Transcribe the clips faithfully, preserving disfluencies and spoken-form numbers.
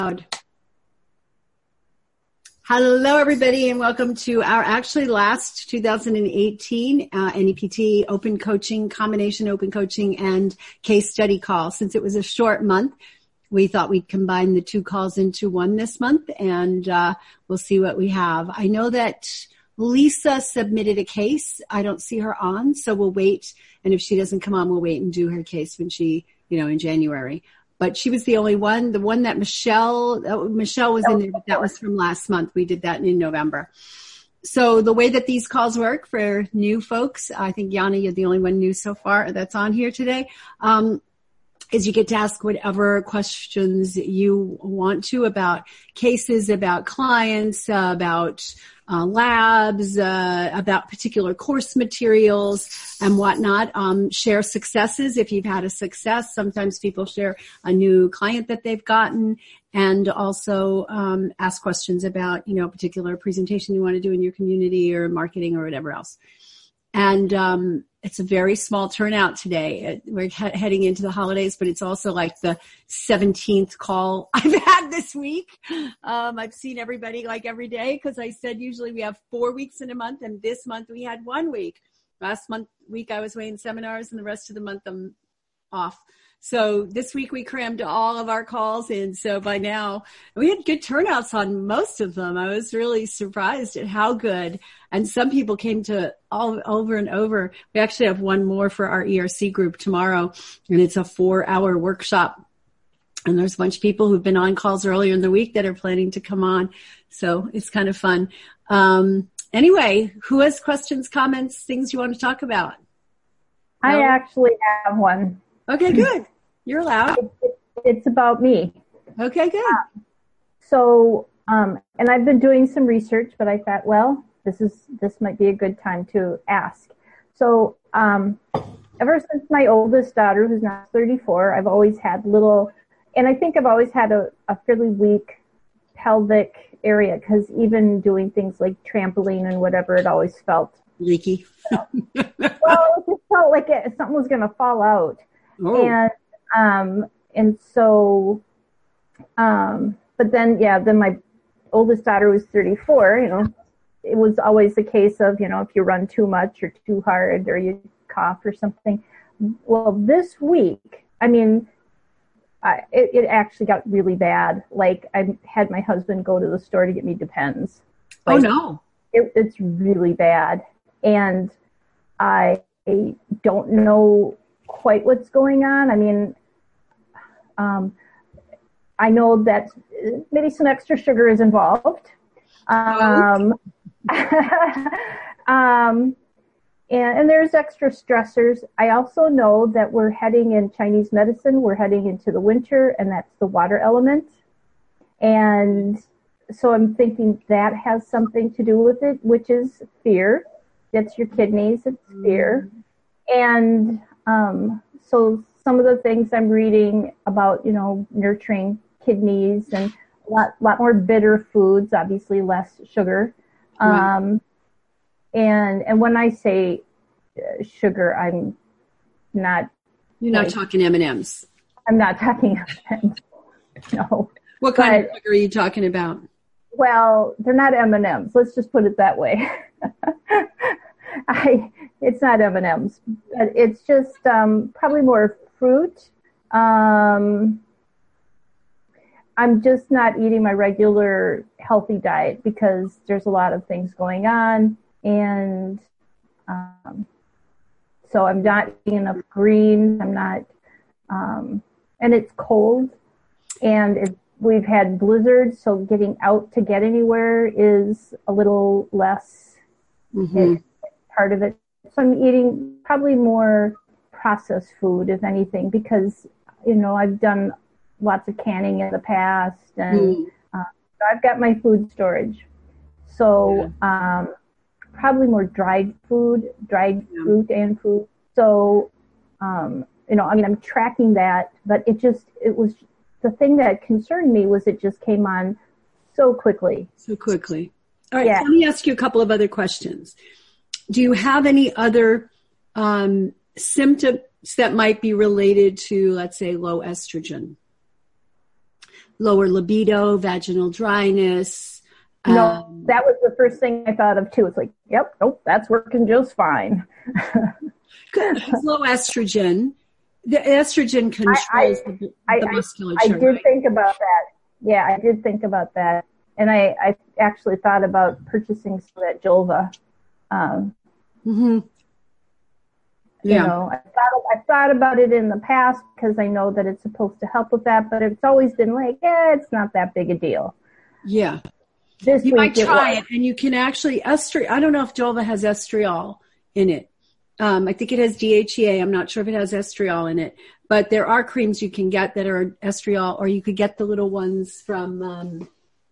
Hello, everybody, and welcome to our actually last two thousand eighteen uh, N E P T Open Coaching, Combination Open Coaching, and Case Study call. Since it was a short month, we thought we'd combine the two calls into one this month, and uh, we'll see what we have. I know that Lisa submitted a case. I don't see her on, so we'll wait. And if she doesn't come on, we'll wait and do her case when she, you know, in January. But she was the only one. The one that Michelle, uh, Michelle was in there, but that was from last month. We did that in November. So the way that these calls work for new folks, I think, Yana, you're the only one new so far that's on here today, um, is you get to ask whatever questions you want to about cases, about clients, uh, about uh, labs, uh, about particular course materials and whatnot. Um, share successes if you've had a success. Sometimes people share a new client that they've gotten, and also um, ask questions about, you know, a particular presentation you want to do in your community or marketing or whatever else. And um, it's a very small turnout today. We're he- heading into the holidays, but it's also like the seventeenth call I've had this week. Um, I've seen everybody like every day because I said usually we have four weeks in a month, and this month we had one week. Last month week I was away in seminars, and the rest of the month I'm off. So this week we crammed all of our calls in. So by now we had good turnouts on most of them. I was really surprised at how good. And some people came to all over and over. We actually have one more for our E R C group tomorrow, and it's a four hour workshop. And there's a bunch of people who've been on calls earlier in the week that are planning to come on. So it's kind of fun. Um, anyway, who has questions, comments, things you want to talk about? I no? actually have one. Okay, good. You're allowed. It, it's about me. Okay, good. Um, so, um, and I've been doing some research, but I thought, well, this is this might be a good time to ask. So, um, ever since my oldest daughter, who's now thirty-four, I've always had little, and I think I've always had a, a fairly weak pelvic area, because even doing things like trampoline and whatever, it always felt leaky. Well, it just felt like it, something was going to fall out. Oh. And, um, and so, um, but then, yeah, then my oldest daughter was thirty-four, you know, it was always the case of, you know, if you run too much or too hard or you cough or something. Well, this week, I mean, I, it, it actually got really bad. Like, I had my husband go to the store to get me Depends. Like, oh, no. It, it's really bad. And I don't know quite what's going on. I mean, um, I know that maybe some extra sugar is involved. Um, um, and, and there's extra stressors. I also know that we're heading in Chinese medicine. We're heading into the winter, and that's the water element. And so I'm thinking that has something to do with it, which is fear. That's your kidneys. It's fear. And um, so some of the things I'm reading about, you know, nurturing kidneys and a lot, lot more bitter foods, obviously less sugar. Um, right. And and when I say uh, sugar, I'm not. You're not like, talking M and M's. I'm not talking M and M's. No. What kind but, of sugar are you talking about? Well, they're not M and M's. Let's just put it that way. I, it's not M and M's. It's just um, probably more fruit. Um, I'm just not eating my regular healthy diet because there's a lot of things going on. And um, so I'm not eating enough greens. I'm not, um, and it's cold. And it's, we've had blizzards, so getting out to get anywhere is a little less mm-hmm. it, part of it. So I'm eating probably more processed food, if anything, because, you know, I've done lots of canning in the past, and mm. uh, I've got my food storage. So yeah. um, probably more dried food, dried yeah. fruit and food. So, um, you know, I mean, I'm tracking that, but it just, it was, the thing that concerned me was it just came on so quickly. So quickly. All right, yeah. So let me ask you a couple of other questions. Do you have any other um, symptoms that might be related to, let's say, low estrogen? lower libido, vaginal dryness. No, um, that was the first thing I thought of too. It's like, yep, nope, that's working just fine. It's low estrogen. The estrogen controls I, I, the, the I, musculature. I did right? think about that. Yeah, I did think about that. And I, I actually thought about purchasing some of that Julva. Um, mm-hmm. You Yeah. know, I thought, I thought about it in the past because I know that it's supposed to help with that, but it's always been like, yeah, it's not that big a deal. Yeah. This You might week try it, it, and you can actually, estri- I don't know if Julva has estriol in it. Um, I think it has D H E A. I'm not sure if it has estriol in it, but there are creams you can get that are estriol, or you could get the little ones from um,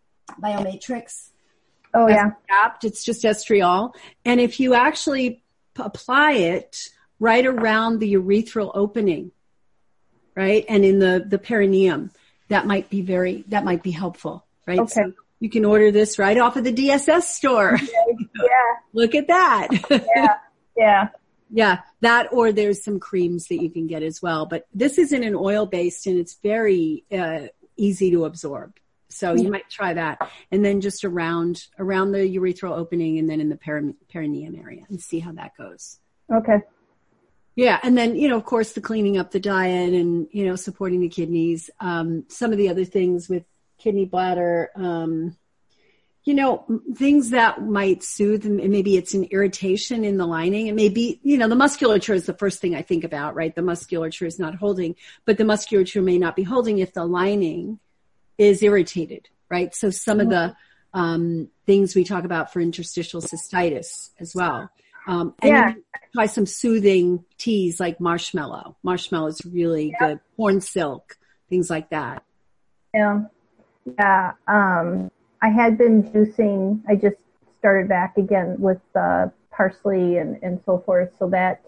Biomatrix. Oh, yeah. Apt. It's just estriol. And if you actually p- apply it right around the urethral opening, right, and in the, the perineum, that might be very, that might be helpful, right? Okay. So you can order this right off of the D S S store. Yeah. Look at that. Yeah. Yeah. Yeah, that, or there's some creams that you can get as well. But this isn't an oil based, and it's very uh, easy to absorb. So you might try that, and then just around around the urethral opening, and then in the peri- perineum area, and see how that goes. Okay. Yeah, and then, you know, of course, the cleaning up the diet, and, you know, supporting the kidneys. Um, some of the other things with kidney bladder. Um, You know, things that might soothe, and maybe it's an irritation in the lining. It may be, you know, the musculature is the first thing I think about, right? The musculature is not holding, but the musculature may not be holding if the lining is irritated, right? So some of the um, things we talk about for interstitial cystitis as well. Um, and Yeah. you try some soothing teas like marshmallow. Marshmallow is really Yeah. good. Corn silk, things like that. Yeah. Yeah. Um, I had been juicing. I just started back again with uh, parsley and, and so forth, so that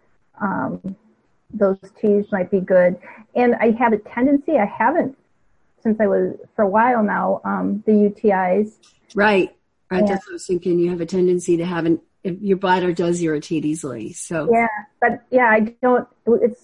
um, those teas might be good. And I have a tendency, I haven't, since I was, for a while now, um, the U T Is. Right. Right. Yeah. That's what I was thinking. You have a tendency to have an, if your bladder does irritate easily. So Yeah, but yeah, I don't, it's,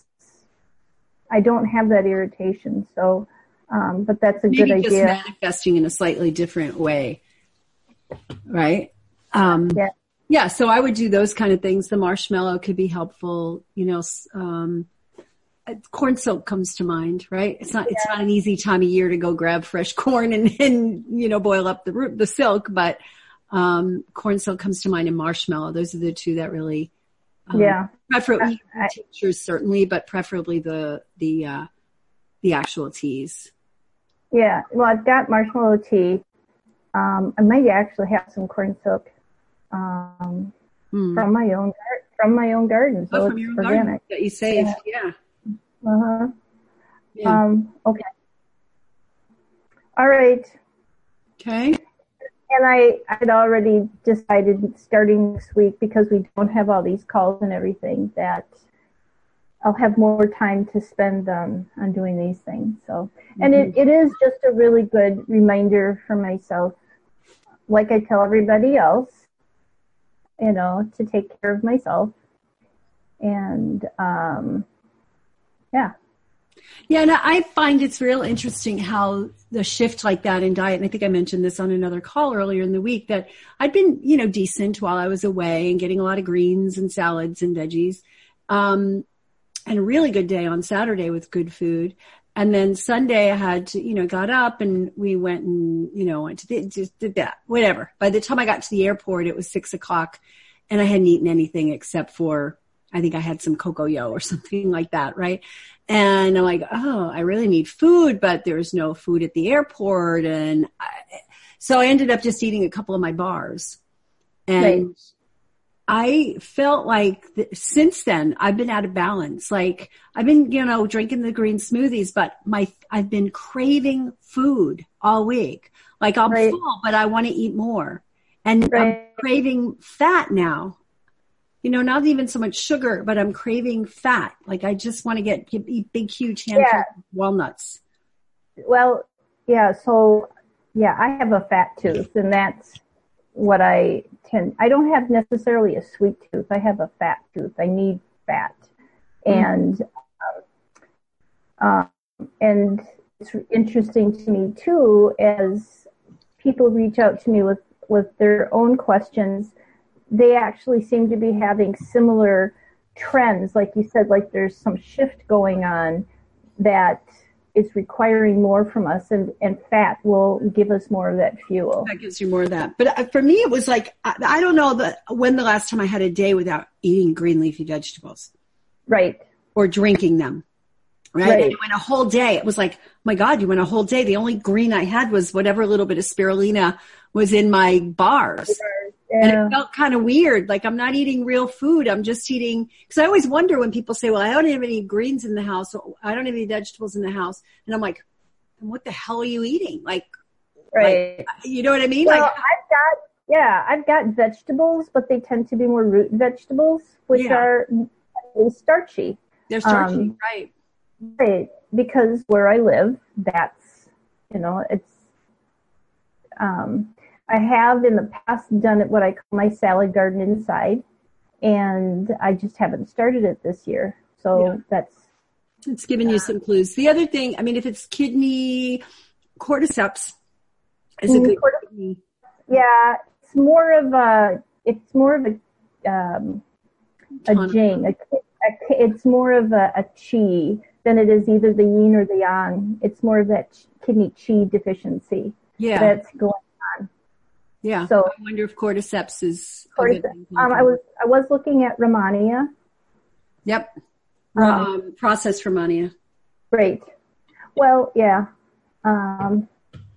I don't have that irritation, so, um, but that's a maybe good just idea. manifesting in a slightly different way. Right. Um, Yeah. yeah. So I would do those kind of things. The marshmallow could be helpful. You know, um, corn silk comes to mind, right? It's not, it's not an easy time of year to go grab fresh corn and, and, you know, boil up the root, the silk, but, um, corn silk comes to mind, and marshmallow. Those are the two that really, um, Yeah. preferably I- tinctures certainly, but preferably the, the, uh, the actual teas. Yeah, well, I've got marshmallow tea. Um, I might actually have some corn silk um, Hmm. from my own gar- from my own garden, so Oh, it's from your own organic. garden that you saved. Yeah. Uh-huh. Yeah. Um, okay. All right. Okay. And I I'd already decided starting this week, because we don't have all these calls and everything, that I'll have more time to spend um, on doing these things. So, and Mm-hmm. it, it is just a really good reminder for myself, like I tell everybody else, you know, to take care of myself. And um, yeah. Yeah, and I find it's real interesting how the shift like that in diet, and I think I mentioned this on another call earlier in the week, that I'd been, you know, decent while I was away and getting a lot of greens and salads and veggies, um, and a really good day on Saturday with good food. And then Sunday I had to, you know, got up and we went and, you know, went to the, just did that, whatever. By the time I got to the airport, it was six o'clock and I hadn't eaten anything except for, I think I had some cocoa or something like that, right? And I'm like, oh, I really need food, but there's no food at the airport. And I, so I ended up just eating a couple of my bars. And Right. I felt like th- since then I've been out of balance. Like I've been, you know, drinking the green smoothies, but my, I've been craving food all week. Like I'm Right. full, but I want to eat more. And Right. I'm craving fat now. You know, not even so much sugar, but I'm craving fat. Like I just want to get, eat big, huge handfuls Yeah. of walnuts. Well, yeah, so, yeah, I have a fat tooth, and that's what I tend, I don't have necessarily a sweet tooth. I have a fat tooth. I need fat. And, um, um, and it's interesting to me too, as people reach out to me with, with their own questions, they actually seem to be having similar trends. Like you said, like there's some shift going on that is requiring more from us, and, and fat will give us more of that fuel. That gives you more of that. But for me, it was like, I, I don't know the, when the last time I had a day without eating green leafy vegetables. Right. Or drinking them. Right. Right. And you went a whole day. It was like, oh my God, you went a whole day. The only green I had was whatever little bit of spirulina was in my bars. Yeah. And it felt kind of weird. Like I'm not eating real food. I'm just eating, because I always wonder when people say, well, I don't have any greens in the house. Or I don't have any vegetables in the house. And I'm like, what the hell are you eating? Like, right. like you know what I mean? Well, like, I've got, yeah, I've got vegetables, but they tend to be more root vegetables, which yeah. are starchy. They're starchy, um, right. Right, because where I live, that's, you know, it's, um, I have in the past done it what I call my salad garden inside, and I just haven't started it this year. So yeah. that's. It's giving uh, you some clues. The other thing, I mean, if it's kidney, cordyceps is a good cordy- kidney. Yeah, it's more of a, it's more of a, um, a jing. A, a, it's more of a, a chi than it is either the yin or the yang. It's more of that kidney chi deficiency yeah. that's going on. Yeah. So I wonder if cordyceps is. Cordyceps. Um, I was I was looking at Rehmannia. Yep. Um, um, processed Rehmannia. Great. Well, yeah. Um,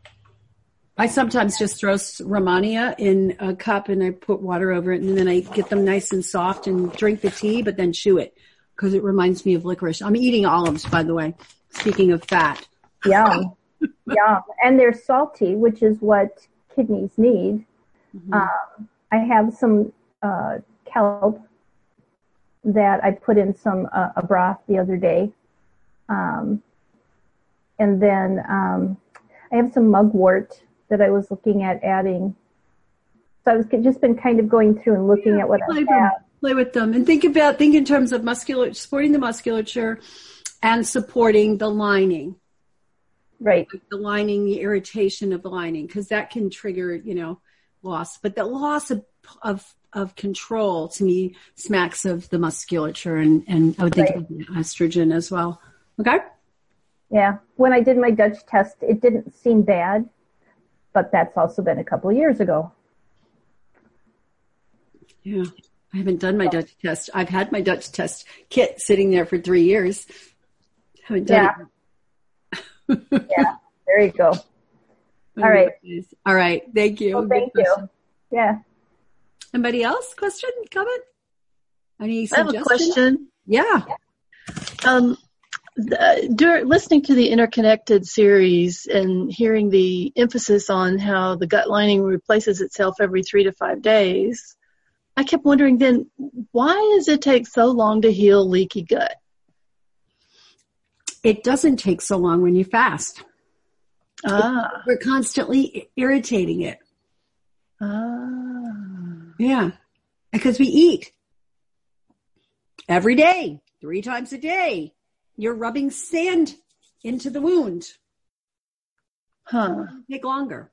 I sometimes just throw Rehmannia in a cup and I put water over it, and then I get them nice and soft and drink the tea, but then chew it because it reminds me of licorice. I'm eating olives, by the way. Speaking of fat. Yum. Yum. And they're salty, which is what kidneys need. Mm-hmm. Um, I have some uh, kelp that I put in some uh, a broth the other day. Um, and then um, I have some mugwort that I was looking at adding. So I was just been kind of going through and looking yeah, at what play I them, have. Play with them and think about, think in terms of muscular, supporting the musculature and supporting the lining. Right. Like the lining, the irritation of the lining, because that can trigger, you know, loss. But the loss of, of, of control to me smacks of the musculature, and, and I would think right. of estrogen as well. Okay. Yeah. When I did my Dutch test, it didn't seem bad, but that's also been a couple of years ago. Yeah. I haven't done my Dutch test. I've had my Dutch test kit sitting there for three years. Haven't done yeah. it. Yeah. There you go. All right. All right. Thank you. Well, thank you. Yeah. Anybody else? Question? Comment? Any I have a question. Yeah. Um, the, during listening to the Interconnected series and hearing the emphasis on how the gut lining replaces itself every three to five days, I kept wondering then, why does it take so long to heal leaky gut? It doesn't take so long when you fast. Ah. We're constantly irritating it. Ah. Yeah. Because we eat every day, three times a day. You're rubbing sand into the wound. Huh. It'll take longer.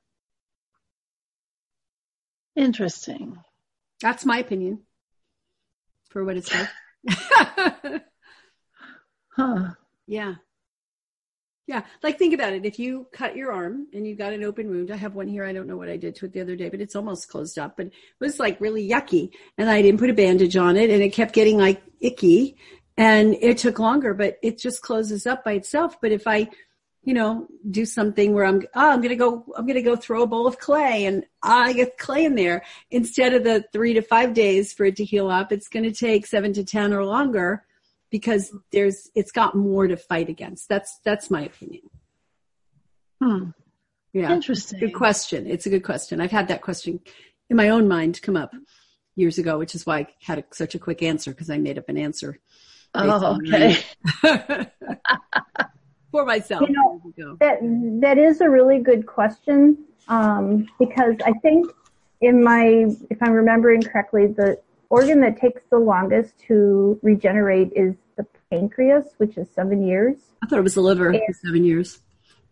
Interesting. That's my opinion, for what it's worth. Huh. Yeah. Yeah. Like, think about it. If you cut your arm and you got an open wound, I have one here. I don't know what I did to it the other day, but it's almost closed up, but it was like really yucky. And I didn't put a bandage on it, and it kept getting like icky, and it took longer, but it just closes up by itself. But if I, you know, do something where I'm, oh, I'm going to go, I'm going to go throw a bowl of clay, and I get clay in there, instead of the three to five days for it to heal up, it's going to take seven to ten or longer, because there's, it's got more to fight against. That's, that's my opinion. Hmm. Yeah. Interesting. Good question. It's a good question. I've had that question in my own mind come up years ago, which is why I had a, such a quick answer, because I made up an answer. Oh, okay. For myself. You know, that, that is a really good question, um, because I think in my, if I'm remembering correctly, the organ that takes the longest to regenerate is the pancreas, which is seven years. I thought it was the liver and, for seven years.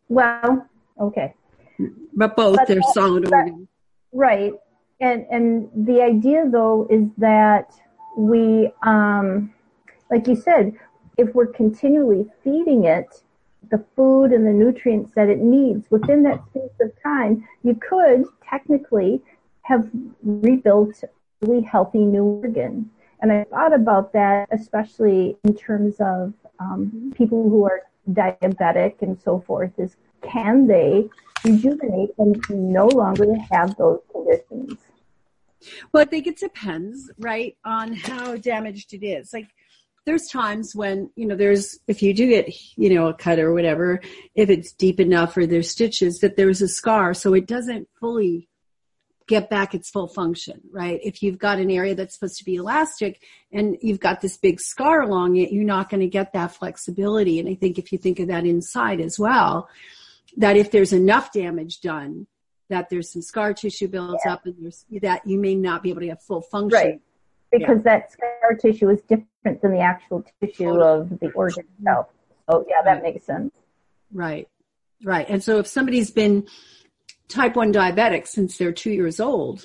Well, okay. But both, but they're that, solid that, organs. Right. And and the idea, though, is that we, um, like you said, if we're continually feeding it the food and the nutrients that it needs within that space of time, you could technically have rebuilt a really healthy new organ. And I thought about that, especially in terms of um, people who are diabetic and so forth, is can they rejuvenate and no longer have those conditions? Well, I think it depends, right, on how damaged it is. Like, there's times when, you know, there's, if you do get, you know, a cut or whatever, if it's deep enough or there's stitches, that there's a scar, so it doesn't fully get back its full function, right? If you've got an area that's supposed to be elastic and you've got this big scar along it, you're not going to get that flexibility. And I think if you think of that inside as well, that if there's enough damage done, that there's some scar tissue builds yeah. up and there's that you may not be able to get full function. Right. Because yeah. that scar tissue is different than the actual tissue totally. Of the organ itself. So yeah, that right. makes sense. Right. Right. And so if somebody's been type one diabetic since they're two years old,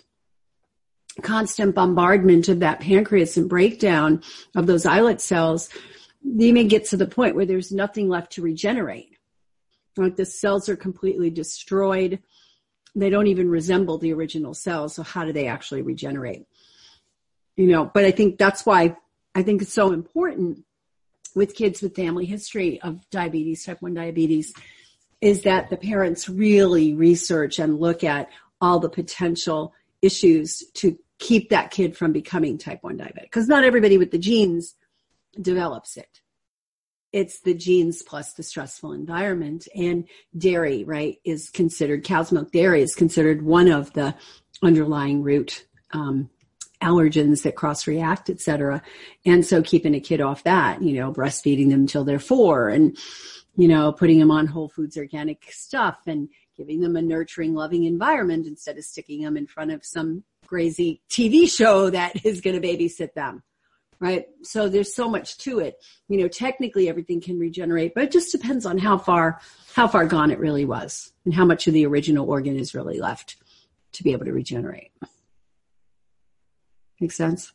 constant bombardment of that pancreas and breakdown of those islet cells, they may get to the point where there's nothing left to regenerate. Like the cells are completely destroyed. They don't even resemble the original cells. So how do they actually regenerate? You know, but I think that's why I think it's so important with kids with family history of diabetes, type one diabetes, is that the parents really research and look at all the potential issues to keep that kid from becoming type one diabetic. Because not everybody with the genes develops it. It's the genes plus the stressful environment. And dairy, right, is considered, cow's milk dairy is considered one of the underlying root um, allergens that cross-react, et cetera. And so keeping a kid off that, you know, breastfeeding them until they're four and, you know, putting them on whole foods organic stuff and giving them a nurturing, loving environment instead of sticking them in front of some crazy T V show that is going to babysit them. Right. So there's so much to it. You know, technically everything can regenerate, but it just depends on how far, how far gone it really was and how much of the original organ is really left to be able to regenerate. Make sense?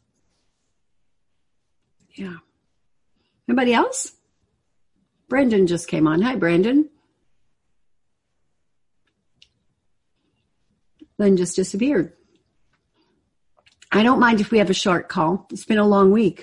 Yeah. Anybody else? Brandon just came on. Hi, Brandon. Then just disappeared. I don't mind if we have a short call. It's been a long week.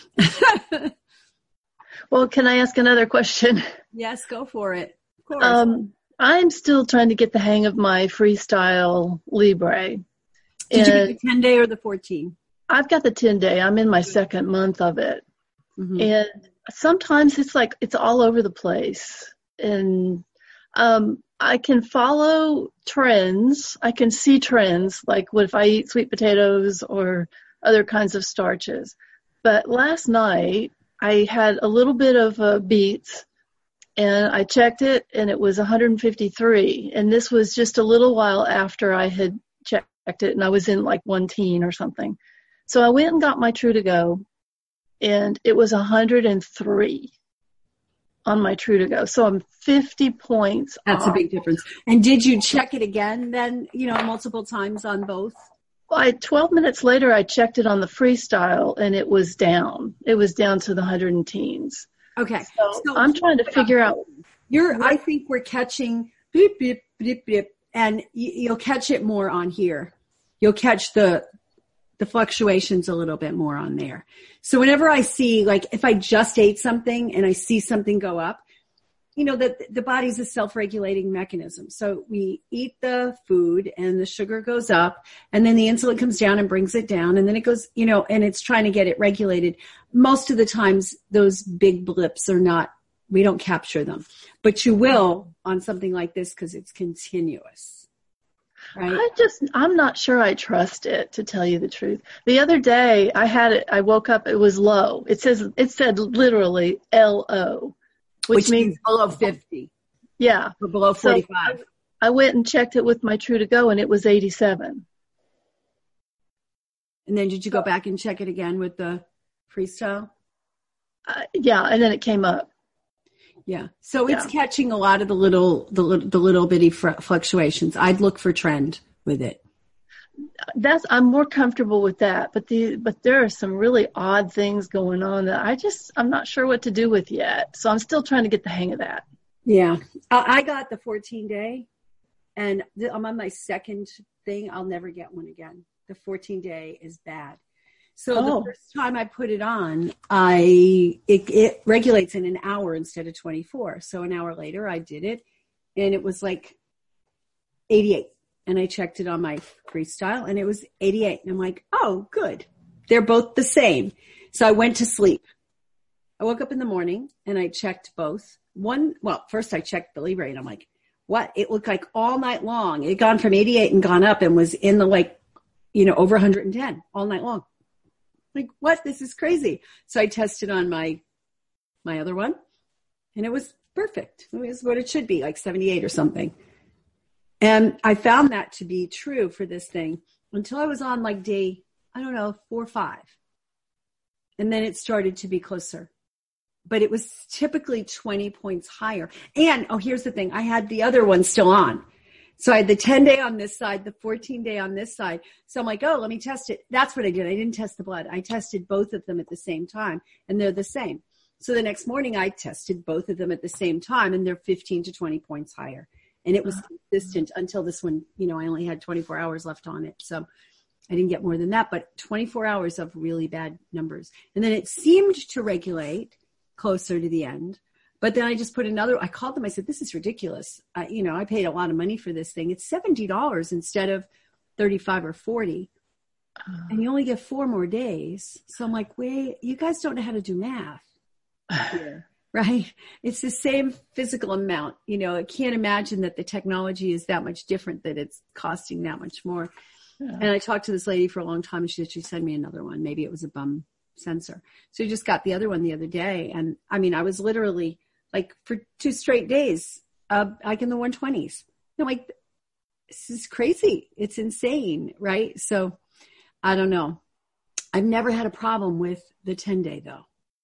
Well, can I ask another question? Yes, go for it. Of course. Um, I'm still trying to get the hang of my Freestyle Libre. Did and you get the ten day or the fourteen? I've got the ten day. I'm in my second month of it. Mm-hmm. And sometimes it's like, it's all over the place. And, um, I can follow trends. I can see trends, like what if I eat sweet potatoes or other kinds of starches. But last night I had a little bit of uh, beets and I checked it and it was one hundred fifty-three. And this was just a little while after I had checked it and I was in like one teen or something. So I went and got my True to Go and it was one hundred three. On my True to Go. So I'm fifty points That's off. A big difference. And did you check it again then, you know, multiple times on both? Well, I, twelve minutes later, I checked it on the Freestyle and it was down. It was down to the one hundred teens. Okay. So, so I'm trying to figure out. You're, I think we're catching beep, beep, beep, beep, and you'll catch it more on here. You'll catch the, the fluctuations a little bit more on there. So whenever I see, like, if I just ate something and I see something go up, you know, that the body's a self-regulating mechanism. So we eat the food and the sugar goes up and then the insulin comes down and brings it down and then it goes, you know, and it's trying to get it regulated. Most of the times those big blips are not, we don't capture them, but you will on something like this because it's continuous. Right. I just, I'm not sure I trust it, to tell you the truth. The other day I had it, I woke up, it was low. It says, it said literally L O, which, which means, means below fifty. Yeah. Or below forty-five. So I, I went and checked it with my True to Go and it was eighty-seven. And then did you go back and check it again with the Freestyle? Uh, yeah. And then it came up. Yeah. So it's Yeah. catching a lot of the little, the, little- the little bitty fr- fluctuations. I'd look for trend with it. That's, I'm more comfortable with that, but the, but there are some really odd things going on that I just, I'm not sure what to do with yet. So I'm still trying to get the hang of that. Yeah. I I got the fourteen day and th- I'm on my second thing. I'll never get one again. The fourteen day is bad. So Oh. the first time I put it on, I, it, it regulates in an hour instead of twenty-four. So an hour later I did it and it was like eighty-eight. And I checked it on my Freestyle and it was eighty-eight. And I'm like, oh, good. They're both the same. So I went to sleep. I woke up in the morning and I checked both. One, well, first I checked the Libre and I'm like, what? It looked like all night long. It had gone from eighty-eight and gone up and was in the like, you know, over one hundred ten all night long. Like, what? This is crazy. So I tested on my, my other one and it was perfect. It was what it should be, like seventy-eight or something. And I found that to be true for this thing until I was on like day, I don't know, four or five. And then it started to be closer. But it was typically twenty points higher. And, oh, here's the thing. I had the other one still on. So I had the ten day on this side, the fourteen day on this side. So I'm like, oh, let me test it. That's what I did. I didn't test the blood. I tested both of them at the same time and they're the same. So the next morning I tested both of them at the same time and they're fifteen to twenty points higher. And it was consistent until this one, you know, I only had twenty-four hours left on it. So I didn't get more than that, but twenty-four hours of really bad numbers. And then it seemed to regulate closer to the end. But then I just put another, I called them. I said, this is ridiculous. I, you know, I paid a lot of money for this thing. It's seventy dollars instead of thirty-five or forty. Uh, and you only get four more days. So I'm like, wait, you guys don't know how to do math here. Right? It's the same physical amount. You know, I can't imagine that the technology is that much different, that it's costing that much more. Yeah. And I talked to this lady for a long time and she said, she sent me another one. Maybe it was a bum sensor. So I just got the other one the other day. And I mean, I was literally like for two straight days, uh, like in the one twenties. I'm like, this is crazy. It's insane. Right? So I don't know. I've never had a problem with the ten day though.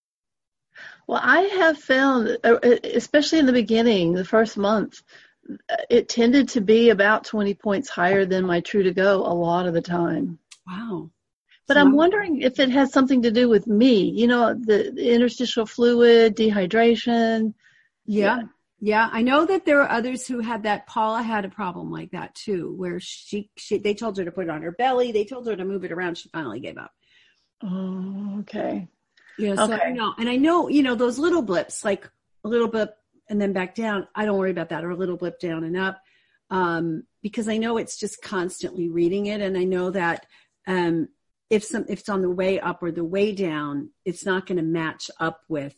Well, I have found, especially in the beginning, the first month, it tended to be about twenty points higher than my True to Go a lot of the time. Wow. But so I'm wondering if it has something to do with me, you know, the, the interstitial fluid, dehydration. Yeah. yeah. Yeah. I know that there are others who had that. Paula had a problem like that too, where she, she, they told her to put it on her belly. They told her to move it around. She finally gave up. Oh, okay. Yeah, so okay. I know. And I know, you know, those little blips, like a little blip and then back down, I don't worry about that, or a little blip down and up, um, because I know it's just constantly reading it. And I know that um, if some if it's on the way up or the way down, it's not going to match up with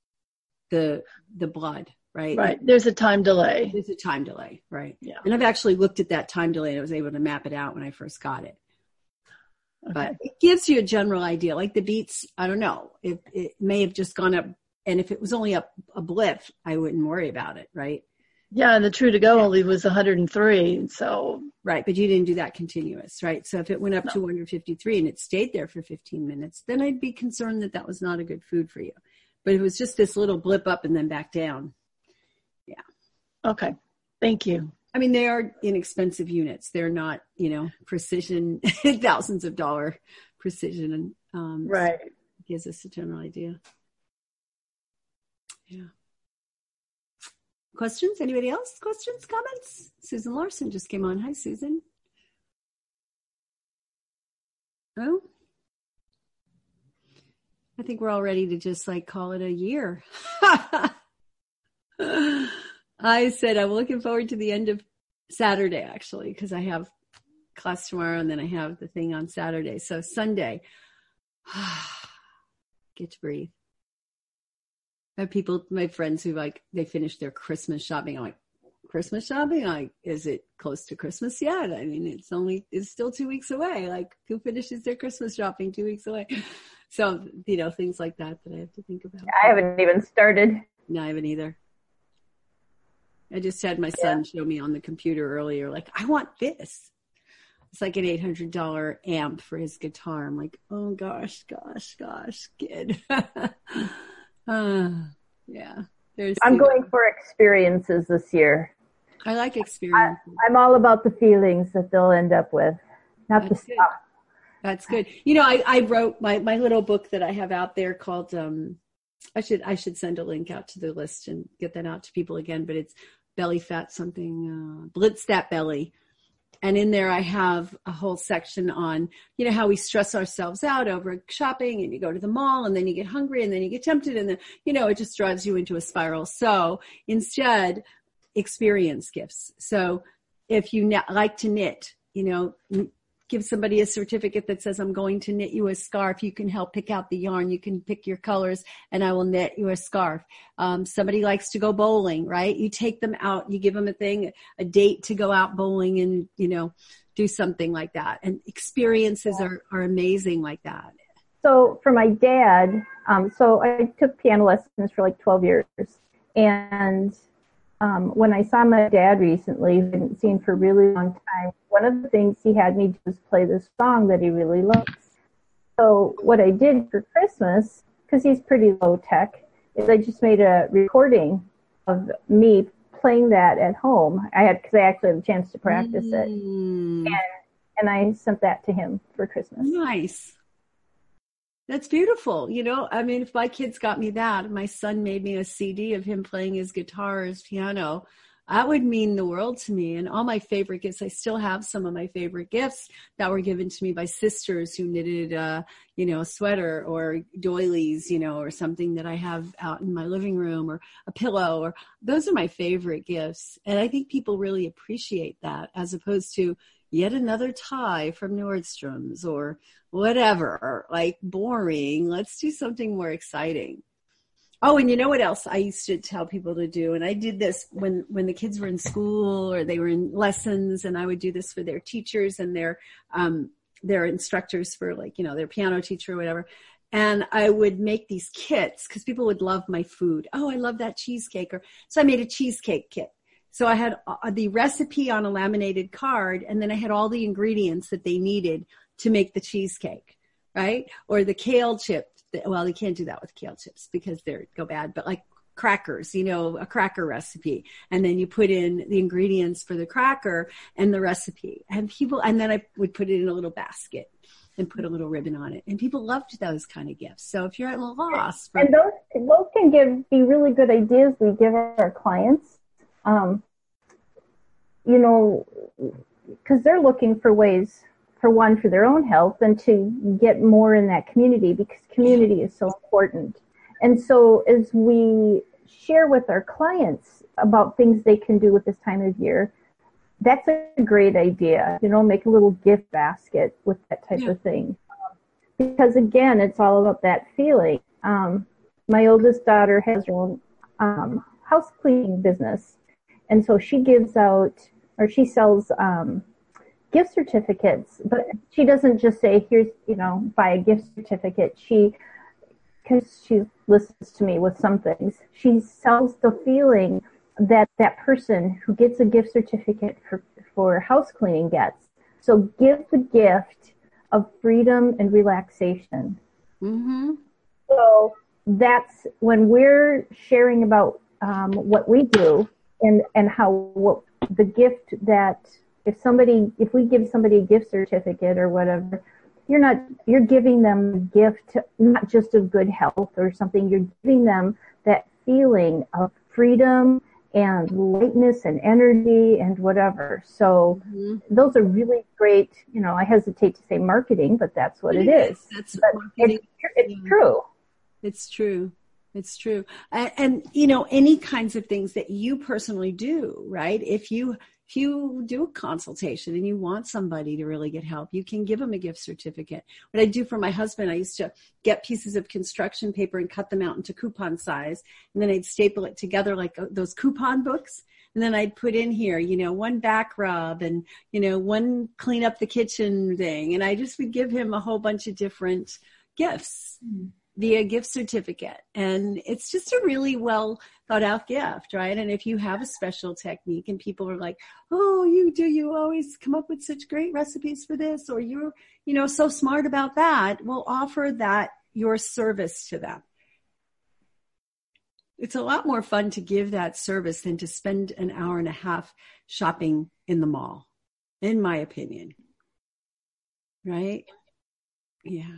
the the blood, right? Right. There's a time delay. There's a time delay, right? Yeah. And I've actually looked at that time delay and I was able to map it out when I first got it. Okay. But it gives you a general idea. Like the beats, I don't know. It, it may have just gone up. And if it was only up a blip, I wouldn't worry about it, right? Yeah, and the True to Go only was one hundred three. So right, but you didn't do that continuous, right? So if it went up no. to one fifty-three and it stayed there for fifteen minutes, then I'd be concerned that that was not a good food for you. But it was just this little blip up and then back down. Yeah. Okay. Thank you. I mean, they are inexpensive units. They're not, you know, precision, thousands of dollar precision. And um, right. So it gives us a general idea. Yeah. Questions? Anybody else? Questions, comments? Susan Larson just came on. Hi, Susan. Oh, I think we're all ready to just like call it a year. I said I'm looking forward to the end of Saturday, actually, because I have class tomorrow and then I have the thing on Saturday. So Sunday, get to breathe. I have people, my friends who like, they finished their Christmas shopping. I'm like, Christmas shopping? Like, is it close to Christmas yet? I mean, it's only, it's still two weeks away. Like, who finishes their Christmas shopping two weeks away? So, you know, things like that that I have to think about. I haven't even started. No, I haven't either. I just had my son yeah. show me on the computer earlier, like, I want this. It's like an eight hundred dollars amp for his guitar. I'm like, oh gosh, gosh, gosh, kid. uh, yeah. They're I'm super. going for experiences this year. I like experience. I, I'm all about the feelings that they'll end up with, not That's the good. stuff. That's good. You know, I, I wrote my, my little book that I have out there called, um, I should, I should send a link out to the list and get that out to people again, but it's Belly Fat something, uh, Blitz That Belly. And in there I have a whole section on, you know, how we stress ourselves out over shopping, and you go to the mall and then you get hungry and then you get tempted and then, you know, it just drives you into a spiral. So instead, experience gifts. So if you ne- like to knit, you know, give somebody a certificate that says, I'm going to knit you a scarf. You can help pick out the yarn. You can pick your colors and I will knit you a scarf. Um, somebody likes to go bowling, right? You take them out, you give them a thing, a date to go out bowling and, you know, do something like that. And experiences are, are amazing like that. So for my dad, um, so I took piano lessons for like twelve years. And Um, when I saw my dad recently, who I hadn't seen for a really long time, one of the things he had me do was play this song that he really loves. So what I did for Christmas, because he's pretty low tech, is I just made a recording of me playing that at home. I had, because I actually had a chance to practice it. Mm. And, and I sent that to him for Christmas. Nice. That's beautiful. You know, I mean, if my kids got me that, my son made me a C D of him playing his guitar or his piano, that would mean the world to me. And all my favorite gifts, I still have some of my favorite gifts that were given to me by sisters who knitted, uh, you know, a sweater or doilies, you know, or something that I have out in my living room, or a pillow, or those are my favorite gifts. And I think people really appreciate that, as opposed to yet another tie from Nordstrom's or whatever, like boring. Let's do something more exciting. Oh, and you know what else I used to tell people to do? And I did this when, when the kids were in school or they were in lessons, and I would do this for their teachers and their, um, their instructors for, like, you know, their piano teacher or whatever. And I would make these kits because people would love my food. Oh, I love that cheesecake. Or so I made a cheesecake kit. So I had the recipe on a laminated card, and then I had all the ingredients that they needed to make the cheesecake, right? Or the kale chip. Well, you can't do that with kale chips because they go bad, but like crackers, you know, a cracker recipe. And then you put in the ingredients for the cracker and the recipe. And people, and then I would put it in a little basket and put a little ribbon on it. And people loved those kind of gifts. So if you're at a loss. For- and those, those can give be really good ideas we give our clients. Um, you know, because they're looking for ways, for one, for their own health, and to get more in that community, because community is so important. And so as we share with our clients about things they can do with this time of year, that's a great idea. You know, make a little gift basket with that type yeah. of thing. Because again, it's all about that feeling. Um, my oldest daughter has her own um, house cleaning business. And so she gives out, or she sells um, gift certificates, but she doesn't just say, here's, you know, buy a gift certificate. She, because she listens to me with some things, she sells the feeling that that person who gets a gift certificate for, for house cleaning gets. So give the gift of freedom and relaxation. Mm-hmm. So that's when we're sharing about um, what we do and, and how what the gift that if somebody, if we give somebody a gift certificate or whatever, you're not, you're giving them a gift, not just of good health or something, you're giving them that feeling of freedom and lightness and energy and whatever. So mm-hmm. those are really great, you know, I hesitate to say marketing, but that's what it, it is. is. That's but marketing. It's, it's yeah. true. It's true. It's true. And, and, you know, any kinds of things that you personally do, right? If you, if you do a consultation and you want somebody to really get help, you can give them a gift certificate. What I do for my husband, I used to get pieces of construction paper and cut them out into coupon size. And then I'd staple it together like those coupon books. And then I'd put in here, you know, one back rub and, you know, one clean up the kitchen thing. And I just would give him a whole bunch of different gifts. Mm-hmm. via gift certificate. And it's just a really well thought out gift, right? And if you have a special technique and people are like, oh, you do, you always come up with such great recipes for this, or you're, you know, so smart about that, we'll offer that your service to them. It's a lot more fun to give that service than to spend an hour and a half shopping in the mall, in my opinion. Right? Yeah.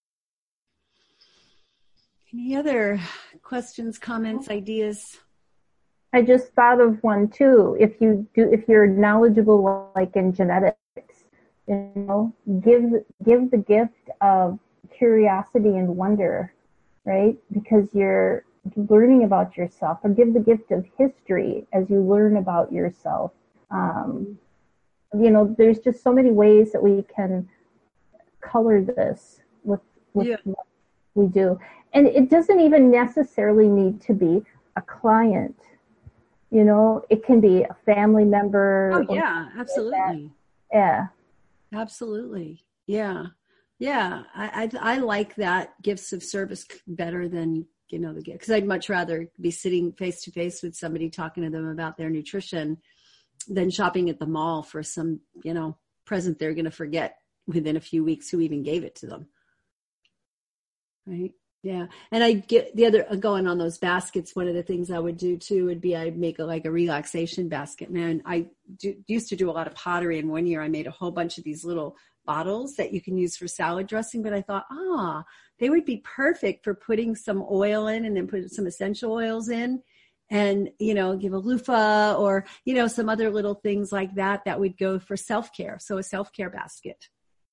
Any other questions, comments, ideas? I just thought of one too. If you do, if you're knowledgeable, like in genetics, you know, give give the gift of curiosity and wonder, right? Because you're learning about yourself, or give the gift of history as you learn about yourself. Um, you know, there's just so many ways that we can color this with, with yeah. what we do. And it doesn't even necessarily need to be a client. You know, it can be a family member. Oh, yeah, absolutely. Like yeah. Absolutely. Yeah. Yeah. I, I, I like that gifts of service better than, you know, the gift. Because I'd much rather be sitting face to face with somebody talking to them about their nutrition than shopping at the mall for some, you know, present they're going to forget within a few weeks who even gave it to them. Right. Yeah. And I get the other going on those baskets. One of the things I would do too would be I'd make a, like a relaxation basket. Man, I do, used to do a lot of pottery. And one year I made a whole bunch of these little bottles that you can use for salad dressing. But I thought, ah, they would be perfect for putting some oil in and then put some essential oils in and, you know, give a loofah or, you know, some other little things like that that would go for self-care. So a self-care basket.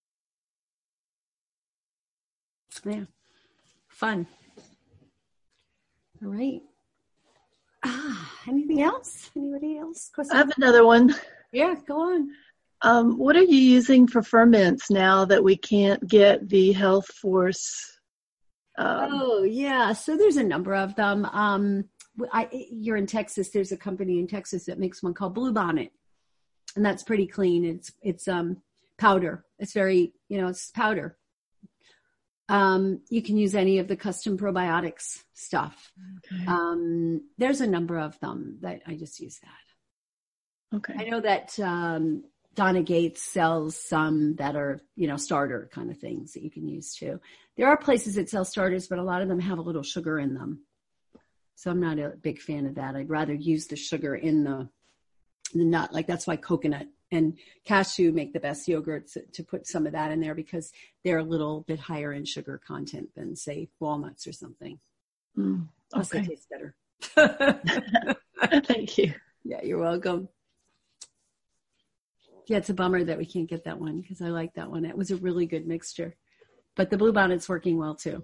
Yeah. Fun. All right. Ah, anything else? Anybody else? I have another one. Yeah, go on. Um, what are you using for ferments now that we can't get the Health Force? Um, oh, yeah. So there's a number of them. Um, I, you're in Texas. There's a company in Texas that makes one called Bluebonnet, and that's pretty clean. It's it's um powder. It's very, you know, it's powder. Um, you can use any of the custom probiotics stuff. Okay. Um, there's a number of them that I just use that. Okay. I know that um, Donna Gates sells some that are, you know, starter kind of things that you can use too. There are places that sell starters, but a lot of them have a little sugar in them. So I'm not a big fan of that. I'd rather use the sugar in the, the nut. Like that's why coconut and cashew make the best yogurts to put some of that in there because they're a little bit higher in sugar content than, say, walnuts or something. Mm, Plus, okay. they taste better. Thank you. Yeah, you're welcome. Yeah, it's a bummer that we can't get that one because I like that one. It was a really good mixture. But the Bluebonnet's working well, too.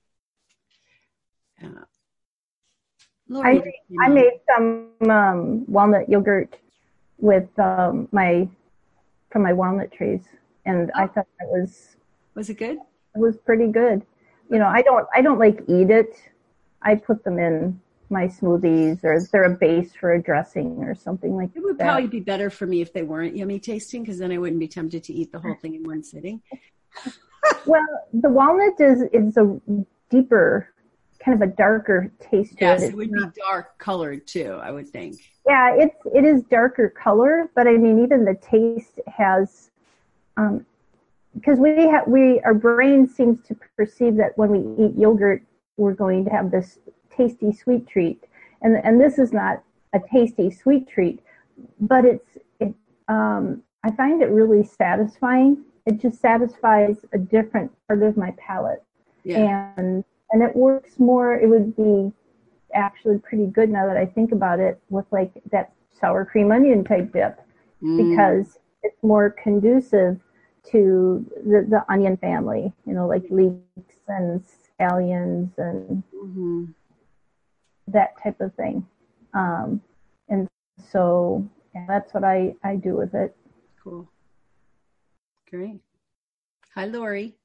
Uh, Lori, I, I made some um, walnut yogurt with um, my, from my walnut trees. And oh. I thought that was. Was it good? It was pretty good. You know, I don't, I don't like eat it. I put them in my smoothies or they're a base for a dressing or something like that. It would that. probably be better for me if they weren't yummy tasting because then I wouldn't be tempted to eat the whole thing in one sitting. Well, the walnut is, is a deeper, kind of a darker taste to yes, it. Yes, it would not, be dark colored too, I would think. Yeah, it's it is darker color, but I mean even the taste has, um, because we have we our brain seems to perceive that when we eat yogurt, we're going to have this tasty sweet treat, and and this is not a tasty sweet treat, but it's it. Um, I find it really satisfying. It just satisfies a different part of my palate, yeah. and and it works more. It would be actually pretty good now that I think about it with like that sour cream onion type dip mm. because it's more conducive to the, the onion family, you know, like leeks and scallions and mm-hmm. that type of thing. Um, and so yeah, that's what I, I do with it. Cool. Great. Hi, Lori.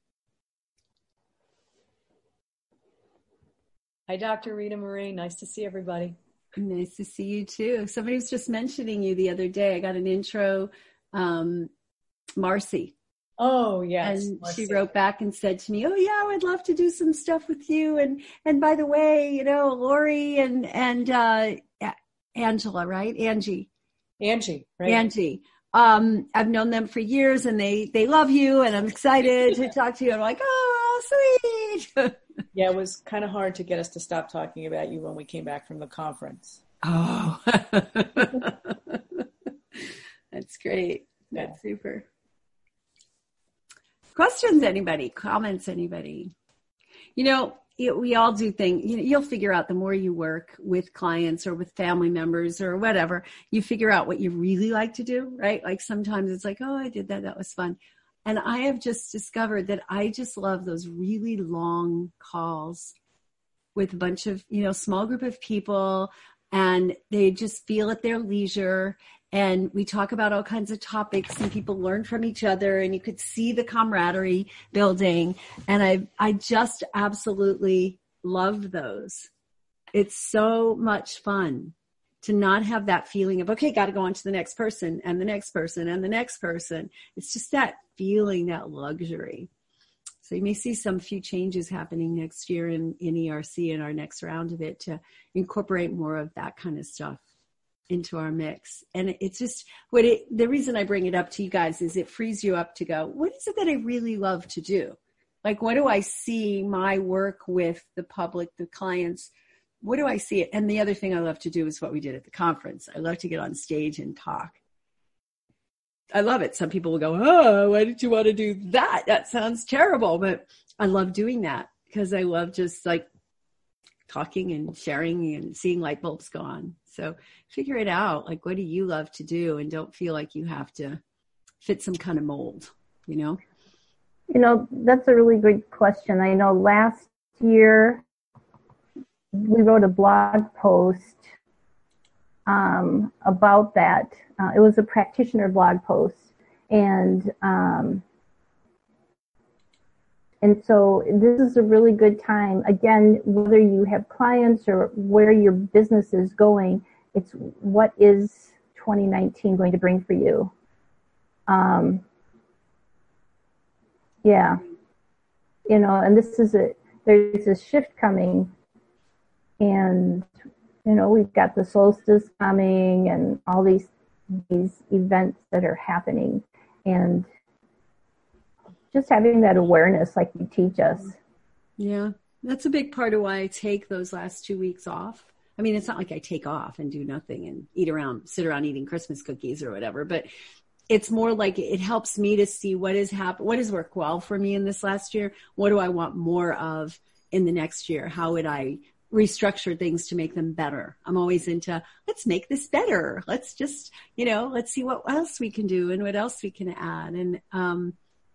Hi, Doctor Rita Marie. Nice to see everybody. Nice to see you too. Somebody was just mentioning you the other day. I got an intro, um, Marcy. Oh, yes. And Marcy. she wrote back and said to me, oh, yeah, I would love to do some stuff with you. And, and by the way, you know, Lori and, and, uh, Angela, right? Angie. Angie, right? Angie. Um, I've known them for years and they, they love you and I'm excited to talk to you. I'm like, oh, sweet. Yeah, it was kind of hard to get us to stop talking about you when we came back from the conference. Oh, that's great. That's Yeah. super. Questions, anybody? Comments, anybody? You know, it, we all do things. You know, you'll figure out the more you work with clients or with family members or whatever, you figure out what you really like to do, right? Like sometimes it's like, oh, I did that. That was fun. And I have just discovered that I just love those really long calls with a bunch of, you know, small group of people, and they just feel at their leisure. And we talk about all kinds of topics and people learn from each other, and you could see the camaraderie building. And I, I just absolutely love those. It's so much fun to not have that feeling of, okay, got to go on to the next person and the next person and the next person. It's just that feeling, that luxury. So you may see some few changes happening next year in, in E R C in our next round of it to incorporate more of that kind of stuff into our mix. And it's just what it, the reason I bring it up to you guys is it frees you up to go, what is it that I really love to do? Like, what do I see my work with the public, the clients? What do I see it? And the other thing I love to do is what we did at the conference. I love to get on stage and talk. I love it. Some people will go, oh, why did you want to do that? That sounds terrible. But I love doing that because I love just like talking and sharing and seeing light bulbs go on. So figure it out. Like, what do you love to do? And don't feel like you have to fit some kind of mold, you know? You know, that's a really great question. I know last year we wrote a blog post um, about that. Uh, it was a practitioner blog post. And um, and so this is a really good time. Again, whether you have clients or where your business is going, it's what is twenty nineteen going to bring for you? Um, yeah. You know, and this is a, there's a shift coming. And, you know, we've got the solstice coming and all these these events that are happening. And just having that awareness like you teach us. Yeah, that's a big part of why I take those last two weeks off. I mean, it's not like I take off and do nothing and eat around, sit around eating Christmas cookies or whatever, but it's more like it helps me to see what has happened, what has worked well for me in this last year. What do I want more of in the next year? How would I restructure things to make them better? I'm always into, let's make this better. Let's just, you know, let's see what else we can do and what else we can add. And, um,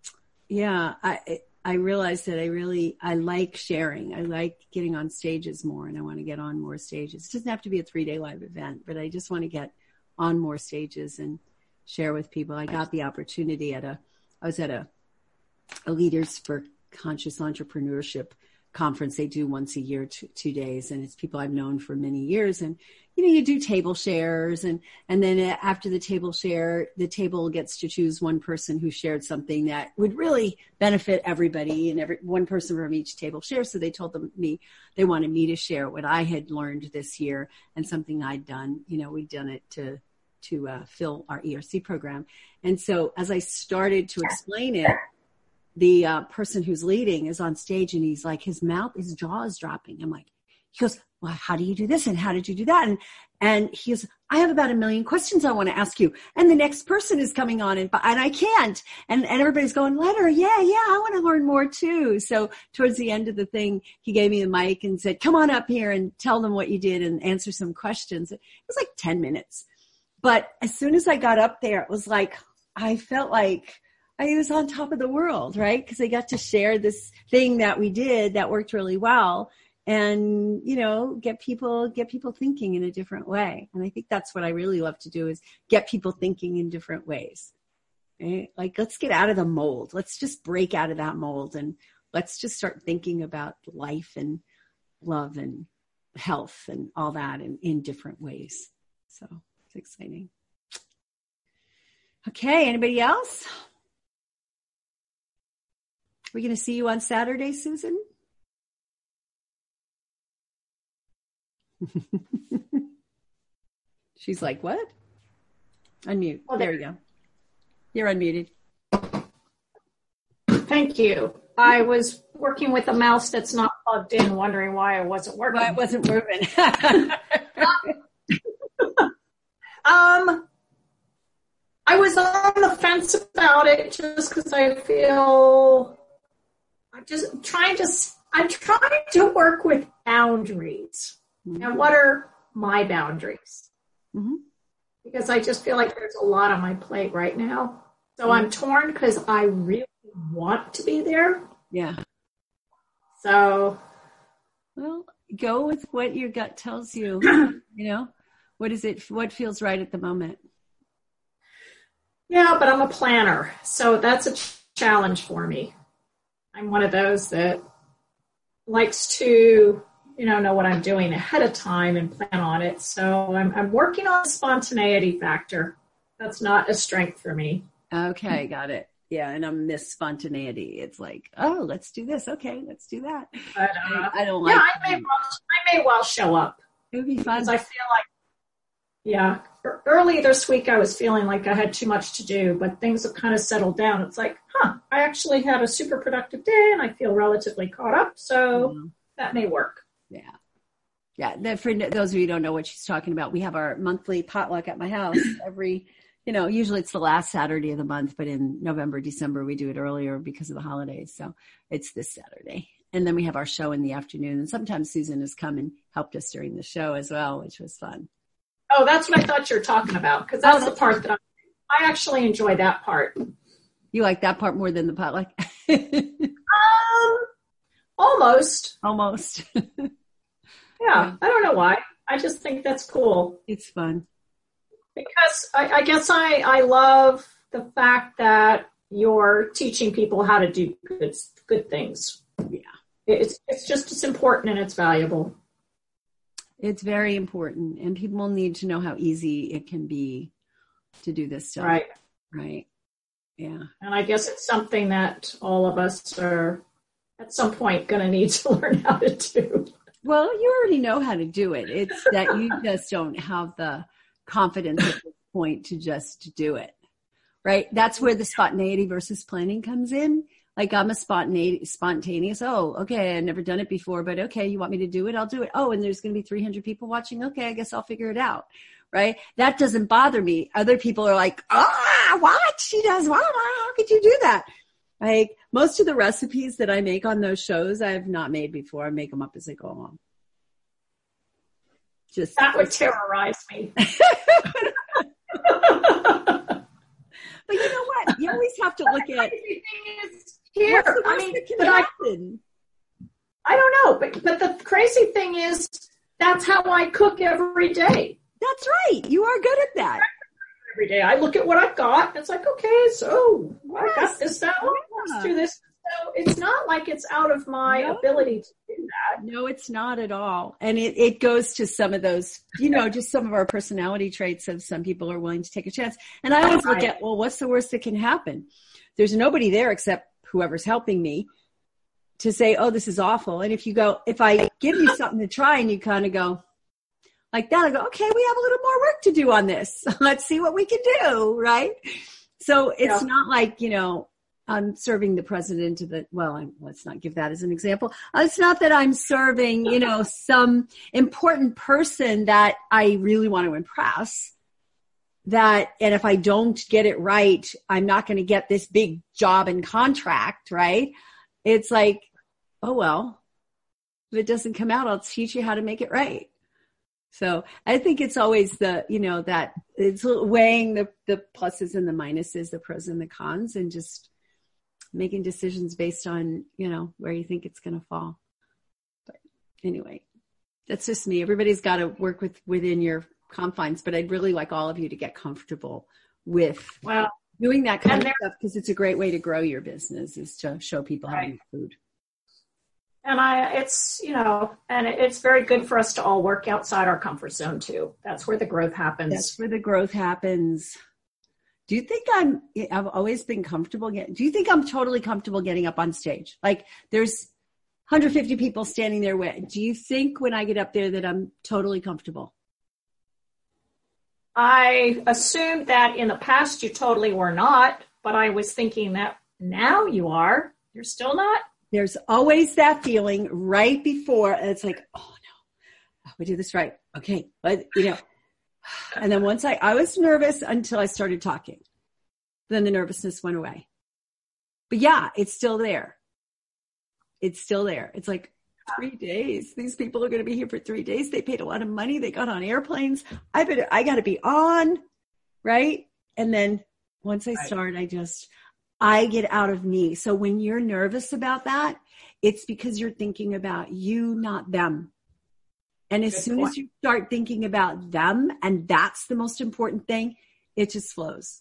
yeah, I, I realized that I really, I like sharing. I like getting on stages more, and I want to get on more stages. It doesn't have to be a three day live event, but I just want to get on more stages and share with people. I got the opportunity at a, I was at a, a Leaders for Conscious Entrepreneurship conference they do once a year, two, two days. And it's people I've known for many years. And, you know, you do table shares, and, and then after the table share, the table gets to choose one person who shared something that would really benefit everybody, and every one person from each table share. So they told them me, they wanted me to share what I had learned this year and something I'd done. You know, we'd done it to, to uh, fill our E R C program. And so as I started to explain it, the uh, person who's leading is on stage, and he's like, his mouth, his jaw is dropping. I'm like, he goes, well, how do you do this? And how did you do that? And, and he goes, I have about a million questions I want to ask you. And the next person is coming on, and, and I can't. And, and everybody's going, let her. Yeah, yeah, I want to learn more too. So towards the end of the thing, he gave me the mic and said, come on up here and tell them what you did and answer some questions. It was like ten minutes. But as soon as I got up there, it was like, I felt like I was on top of the world, right? Because I got to share this thing that we did that worked really well, and, you know, get people, get people thinking in a different way. And I think that's what I really love to do, is get people thinking in different ways. Right? Like, let's get out of the mold. Let's just break out of that mold, and let's just start thinking about life and love and health and all that in, in different ways. So it's exciting. Okay. Anybody else? We're going to see you on Saturday, Susan? She's like, what? Unmute. Oh, there you go. You're unmuted. Thank you. I was working with a mouse that's not logged in wondering why I wasn't working. Why it wasn't working. um, I was on the fence about it just because I feel I'm just trying to, I'm trying to work with boundaries. Mm-hmm. And what are my boundaries? Mm-hmm. Because I just feel like there's a lot on my plate right now. So mm-hmm. I'm torn because I really want to be there. Yeah. So. Well, go with what your gut tells you. You know, what is it? What feels right at the moment? Yeah, but I'm a planner. So that's a ch- challenge for me. I'm one of those that likes to, you know, know what I'm doing ahead of time and plan on it. So I'm, I'm working on the spontaneity factor. That's not a strength for me. Okay, got it. Yeah, and I miss spontaneity. It's like, oh, let's do this. Okay, let's do that. But, uh, I, I don't like. Yeah, I may, well, I may well show up. It would be fun. Because I feel like, yeah, early this week I was feeling like I had too much to do, but things have kind of settled down. It's like, huh, I actually had a super productive day and I feel relatively caught up. So mm-hmm. that may work. Yeah. Yeah. That for those of you who don't know what she's talking about, we have our monthly potluck at my house every, you know, usually it's the last Saturday of the month, but in November, December, we do it earlier because of the holidays. So it's this Saturday. And then we have our show in the afternoon. And sometimes Susan has come and helped us during the show as well, which was fun. Oh, that's what I thought you were talking about. Because that's oh, that's the part that I, I actually enjoy that part. You like that part more than the potluck? um, almost. Almost. yeah, yeah, I don't know why. I just think that's cool. It's fun. Because I, I guess I, I love the fact that you're teaching people how to do good good things. Yeah. It's it's just as important and it's valuable. It's very important, and people need to know how easy it can be to do this stuff. Right. Right. Yeah. And I guess it's something that all of us are at some point going to need to learn how to do. Well, you already know how to do it. It's that you just don't have the confidence at this point to just do it. Right. That's where the spontaneity versus planning comes in. Like I'm a spontaneous, spontaneous. Oh, okay. I've never done it before, but okay. You want me to do it? I'll do it. Oh, and there's going to be three hundred people watching. Okay. I guess I'll figure it out. Right. That doesn't bother me. Other people are like, ah, what? She does what? How could you do that? Like most of the recipes that I make on those shows, I have not made before. I make them up as I go along. Just that would terrorize me. But you know what? You always have to look at here. What's the worst I mean, that can but happen? I, I don't know, but but the crazy thing is that's how I cook every day. That's right. You are good at that. Every day I look at what I've got. It's like, okay, so yes. I got this out. Let's do this. So it's not like it's out of my no. ability to do that. No, it's not at all. And it, it goes to some of those, you know, just some of our personality traits of some people are willing to take a chance. And I always look at, well, what's the worst that can happen? There's nobody there except whoever's helping me to say, oh, this is awful. And if you go, if I give you something to try and you kind of go like that, I go, okay, we have a little more work to do on this. Let's see what we can do. Right. So it's yeah. not like, you know, I'm serving the president of the, well, I'm, let's not give that as an example. It's not that I'm serving, you know, some important person that I really want to impress that. And if I don't get it right, I'm not going to get this big job and contract, right? It's like, oh, well, if it doesn't come out, I'll teach you how to make it right. So I think it's always the, you know, that it's weighing the, the pluses and the minuses, the pros and the cons, and just making decisions based on, you know, where you think it's going to fall. But anyway, that's just me. Everybody's got to work with within your confines, but I'd really like all of you to get comfortable with well, doing that kind of stuff, because it's a great way to grow your business, is to show people right. how to make food. And I, it's, you know, and it's very good for us to all work outside our comfort zone too. That's where the growth happens. That's where the growth happens. Do you think I'm, I've always been comfortable. Get, do you think I'm totally comfortable getting up on stage? Like there's one hundred fifty people standing there with, do you think when I get up there that I'm totally comfortable? I assumed that in the past you totally were not, but I was thinking that now you are. You're still not? There's always that feeling right before. It's like, oh no, we do this right. Okay. But you know, and then once I, I was nervous until I started talking, then the nervousness went away. But yeah, it's still there. It's still there. It's like three days. These people are going to be here for three days. They paid a lot of money. They got on airplanes. I better, I got to be on. Right. And then once I start, I just, I get out of me. So when you're nervous about that, it's because you're thinking about you, not them. And as Good soon point. as you start thinking about them, and that's the most important thing, it just flows.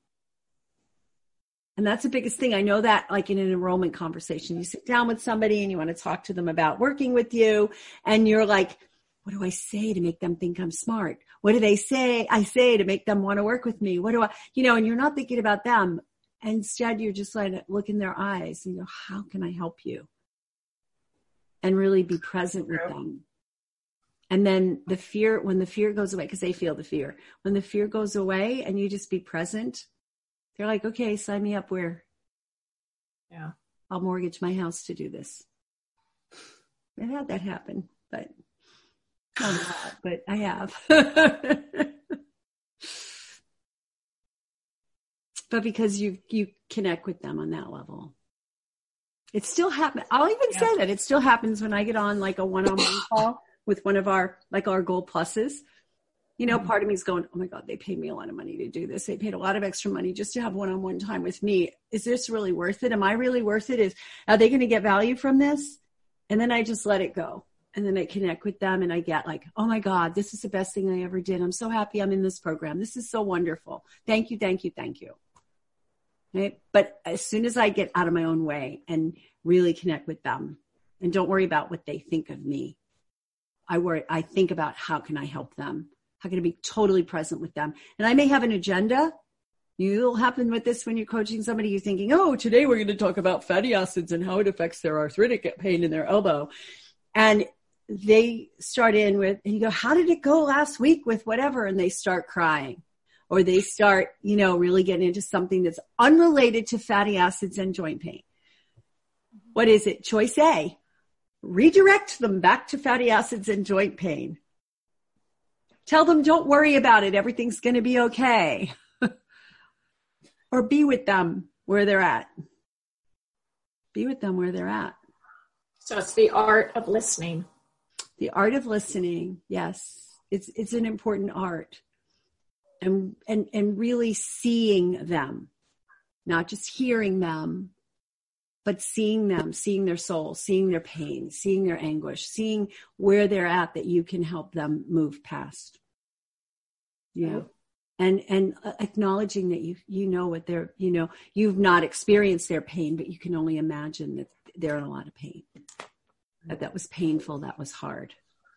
And that's the biggest thing. I know that like in an enrollment conversation, you sit down with somebody and you want to talk to them about working with you. And you're like, what do I say to make them think I'm smart? What do they say? I say to make them want to work with me. What do I, you know, and you're not thinking about them. Instead, you're just like, look in their eyes and you go, how can I help you? And really be present with them. And then the fear, when the fear goes away, because they feel the fear, when the fear goes away and you just be present, they're like, okay, sign me up where? Yeah. I'll mortgage my house to do this. I've had that happen, but not a lot, but I have. But because you you connect with them on that level. It still happens. I'll even yeah. say that it still happens when I get on like a one-on-one call with one of our, like our Gold Pluses. You know, mm-hmm. part of me is going, oh my God, they paid me a lot of money to do this. They paid a lot of extra money just to have one-on-one time with me. Is this really worth it? Am I really worth it? Is, are they going to get value from this? And then I just let it go. And then I connect with them and I get like, oh my God, this is the best thing I ever did. I'm so happy I'm in this program. This is so wonderful. Thank you, thank you, thank you. Right? But as soon as I get out of my own way and really connect with them and don't worry about what they think of me, I worry, I think about how can I help them? How can I be totally present with them? And I may have an agenda. You'll happen with this when you're coaching somebody, you're thinking, oh, today we're going to talk about fatty acids and how it affects their arthritic pain in their elbow. And they start in with, and you go, how did it go last week with whatever? And they start crying. Or they start, you know, really getting into something that's unrelated to fatty acids and joint pain. What is it? Choice A, redirect them back to fatty acids and joint pain. Tell them, don't worry about it. Everything's going to be okay. Or be with them where they're at. Be with them where they're at. So it's the art of listening. The art of listening. Yes. It's, it's an important art. And, and, and really seeing them, not just hearing them, but seeing them, seeing their soul, seeing their pain, seeing their anguish, seeing where they're at that you can help them move past. Yeah. And, and acknowledging that you, you know what they're, you know, you've not experienced their pain, but you can only imagine that they're in a lot of pain. That that was painful. That was hard.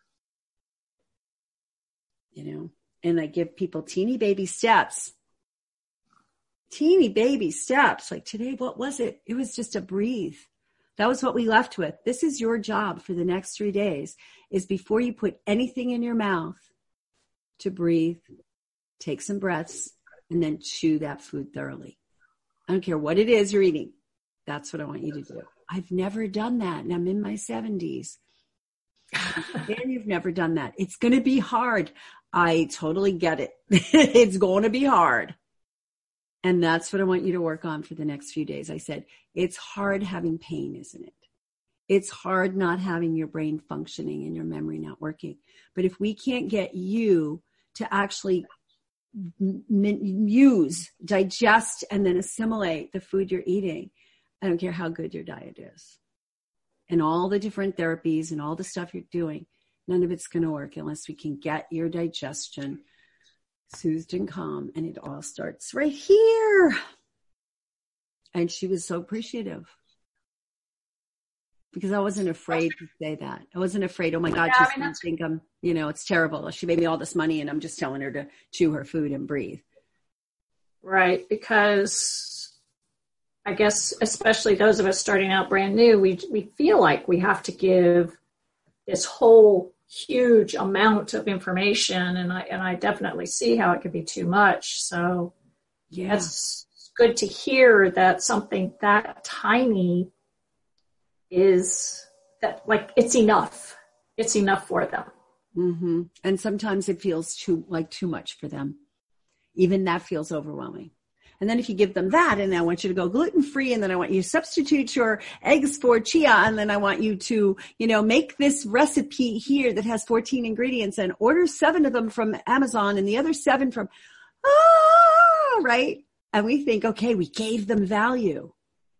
You know? And I give people teeny baby steps, teeny baby steps. Like today, what was it? It was just a breathe. That was what we left with. This is your job for the next three days is before you put anything in your mouth to breathe, take some breaths, and then chew that food thoroughly. I don't care what it is you're eating. That's what I want you to do. I've never done that, and I'm in my seventies. And you've never done that. It's going to be hard. I totally get it. It's going to be hard. And that's what I want you to work on for the next few days. I said, it's hard having pain, isn't it? It's hard not having your brain functioning and your memory not working. But if we can't get you to actually m- use, digest, and then assimilate the food you're eating, I don't care how good your diet is. And all the different therapies and all the stuff you're doing, none of it's going to work unless we can get your digestion soothed and calm. And it all starts right here. And she was so appreciative because I wasn't afraid to say that. I wasn't afraid. Oh my God, yeah, she's I mean, going to think I'm, you know, it's terrible. She made me all this money and I'm just telling her to chew her food and breathe. Right. Because I guess, especially those of us starting out brand new, we we feel like we have to give this whole huge amount of information, and I and I definitely see how it could be too much. So yeah, it's good to hear that something that tiny is that like it's enough. It's enough for them. Mm-hmm. And sometimes it feels too like too much for them. Even that feels overwhelming. And then if you give them that, and I want you to go gluten-free, and then I want you to substitute your eggs for chia, and then I want you to, you know, make this recipe here that has fourteen ingredients and order seven of them from Amazon and the other seven from, ah, right? And we think, okay, we gave them value.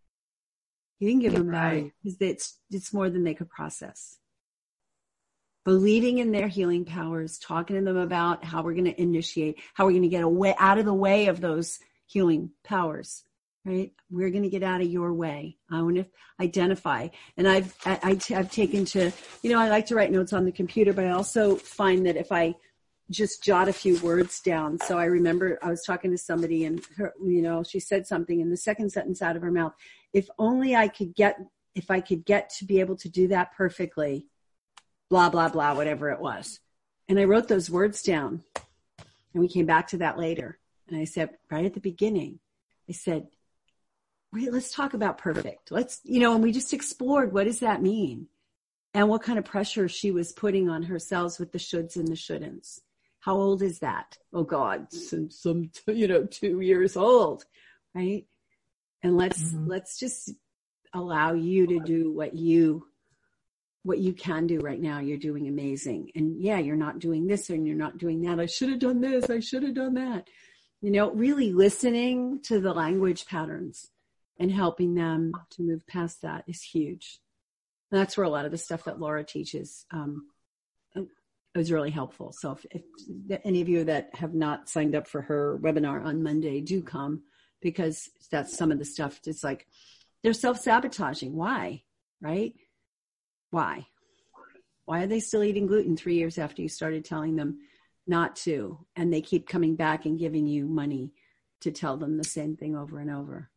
You didn't give them value because it's, it's more than they could process. Believing in their healing powers, talking to them about how we're going to initiate, how we're going to get away out of the way of those healing powers, right? We're going to get out of your way. I want to identify. And I've, I, I, I've taken to, you know, I like to write notes on the computer, but I also find that if I just jot a few words down. So I remember I was talking to somebody and her, you know, she said something in the second sentence out of her mouth. If only I could get, if I could get to be able to do that perfectly, blah, blah, blah, whatever it was. And I wrote those words down, and we came back to that later. And I said, right at the beginning, I said, wait, let's talk about perfect. Let's, you know, and we just explored, what does that mean? And what kind of pressure she was putting on herself with the shoulds and the shouldn'ts. How old is that? Oh God, some, some, you know, two years old, right? And let's, mm-hmm. let's just allow you to do what you, what you can do right now. You're doing amazing. And yeah, you're not doing this and you're not doing that. I should have done this. I should have done that. You know, really listening to the language patterns and helping them to move past that is huge. And that's where a lot of the stuff that Laura teaches um, is really helpful. So if, if any of you that have not signed up for her webinar on Monday, do come, because that's some of the stuff. It's like they're self-sabotaging. Why? Right? Why? Why are they still eating gluten three years after you started telling them not to? And they keep coming back and giving you money to tell them the same thing over and over.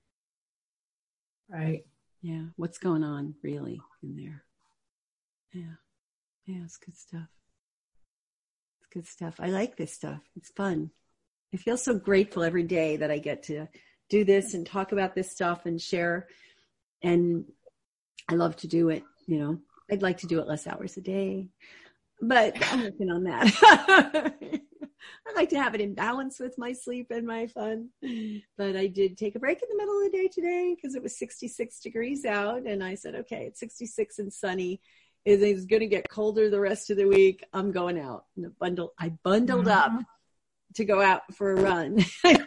Right. Yeah. What's going on really in there? Yeah. Yeah. It's good stuff. It's good stuff. I like this stuff. It's fun. I feel so grateful every day that I get to do this and talk about this stuff and share. And I love to do it. You know, I'd like to do it less hours a day, but I'm working on that. I like to have it in balance with my sleep and my fun. But I did take a break in the middle of the day today because it was sixty-six degrees out. And I said, okay, it's sixty-six and sunny. It's going to get colder the rest of the week. I'm going out. And the bundle, I bundled mm-hmm. up to go out for a run.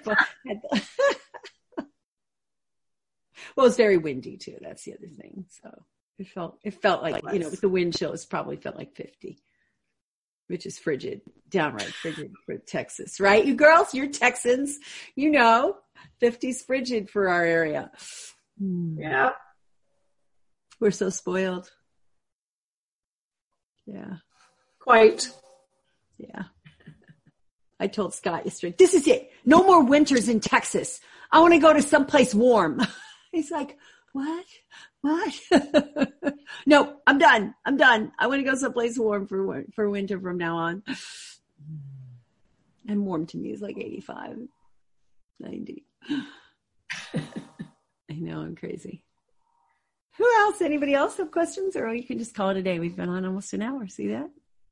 Well, it's very windy too. That's the other thing. So it felt, it felt like, you know, with the wind chill, it's probably felt like fifty. Which is frigid, downright frigid for Texas, right? You girls, you're Texans, you know, fifty's frigid for our area. Yeah. We're so spoiled. Yeah. Quite. Yeah. I told Scott yesterday, this is it. No more winters in Texas. I want to go to someplace warm. He's like, what? What? No, I'm done. I'm done. I want to go someplace warm for for winter from now on. And warm to me is like eighty-five, ninety. I know, I'm crazy. Who else? Anybody else have questions? Or you can just call it a day. We've been on almost an hour. See that?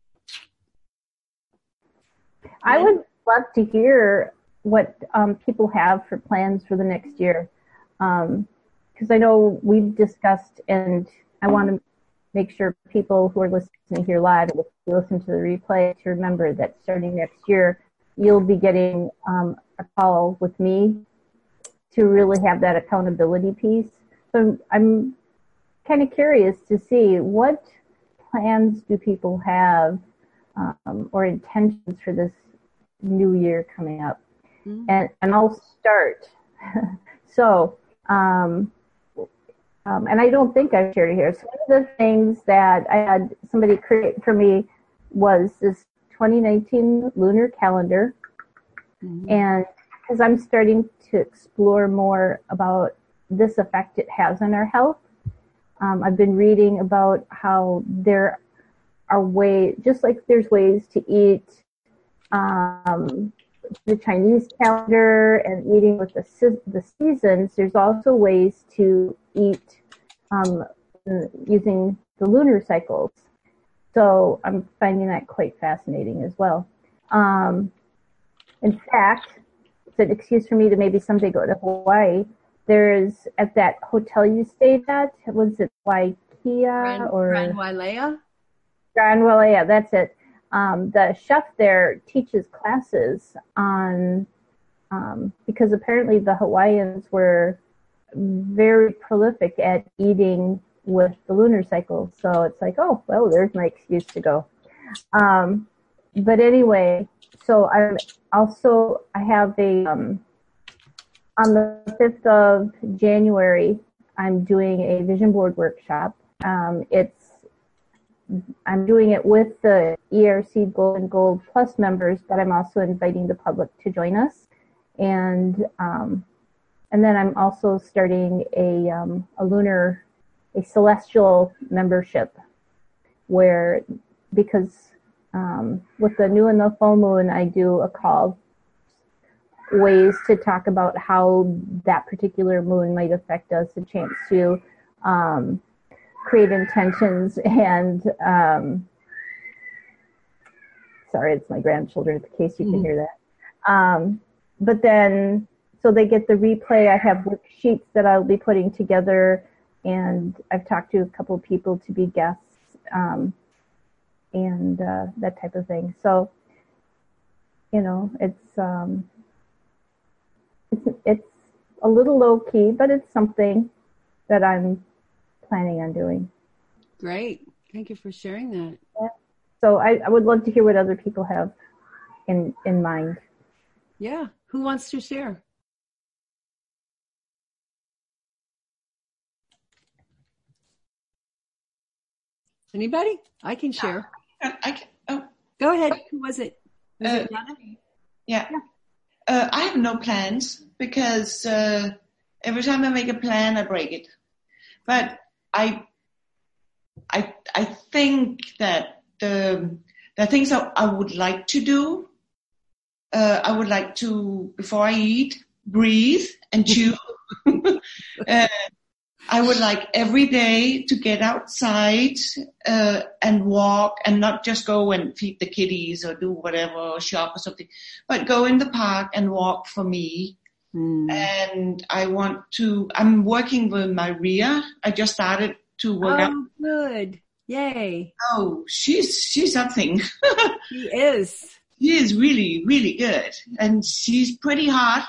I yeah. would love to hear what um, people have for plans for the next year. Um, Because I know we've discussed, and I want to make sure people who are listening here live, and if you listen to the replay, to remember that starting next year, you'll be getting um, a call with me to really have that accountability piece. So I'm kind of curious to see what plans do people have um, or intentions for this new year coming up. Mm-hmm. And, and I'll start. so, um, Um, and I don't think I've shared it here. So one of the things that I had somebody create for me was this twenty nineteen lunar calendar. Mm-hmm. And because I'm starting to explore more about this effect it has on our health, um, I've been reading about how there are ways, just like there's ways to eat um, the Chinese calendar and eating with the the seasons, there's also ways to eat um, using the lunar cycles. So I'm finding that quite fascinating as well. Um, in fact, it's an excuse for me to maybe someday go to Hawaii. There's at that hotel you stayed at, was it Waikea Grand, or Grand Wailea? Grand Wailea, that's it. Um, the chef there teaches classes on, um, because apparently the Hawaiians were very prolific at eating with the lunar cycle. So it's like, oh, well, there's my excuse to go. Um, but anyway, so I also, I have a, um, on the fifth of January, I'm doing a vision board workshop. Um, it's, I'm doing it with the E R C Gold and Gold Plus members, but I'm also inviting the public to join us. And, um, and then I'm also starting a, um, a lunar, a celestial membership where, because um, with the new and the full moon, I do a call ways to talk about how that particular moon might affect us, a chance to um, create intentions and, um, sorry, it's my grandchildren, in case you can mm-hmm. hear that. Um, but then, so they get the replay. I have worksheets that I'll be putting together, and I've talked to a couple of people to be guests, um, and uh, that type of thing. So, you know, it's, um, it's it's a little low key, but it's something that I'm planning on doing. Great. Thank you for sharing that. Yeah. So I, I would love to hear what other people have in in mind. Yeah. Who wants to share? Anybody? I can share. I, I can, oh. Go ahead. Who was it? Was uh, it Donna? Yeah. yeah. Uh, I have no plans because uh, every time I make a plan, I break it. But I, I, I think that the the things I, I would like to do, uh, I would like to, before I eat, breathe and chew. uh, I would like every day to get outside uh, and walk, and not just go and feed the kitties or do whatever or shop or something, but go in the park and walk for me. Mm. And I want to, I'm working with Maria. I just started to work oh, out. Oh, good. Yay. Oh, she's, she's something. She is. She is really, really good. And she's pretty hard.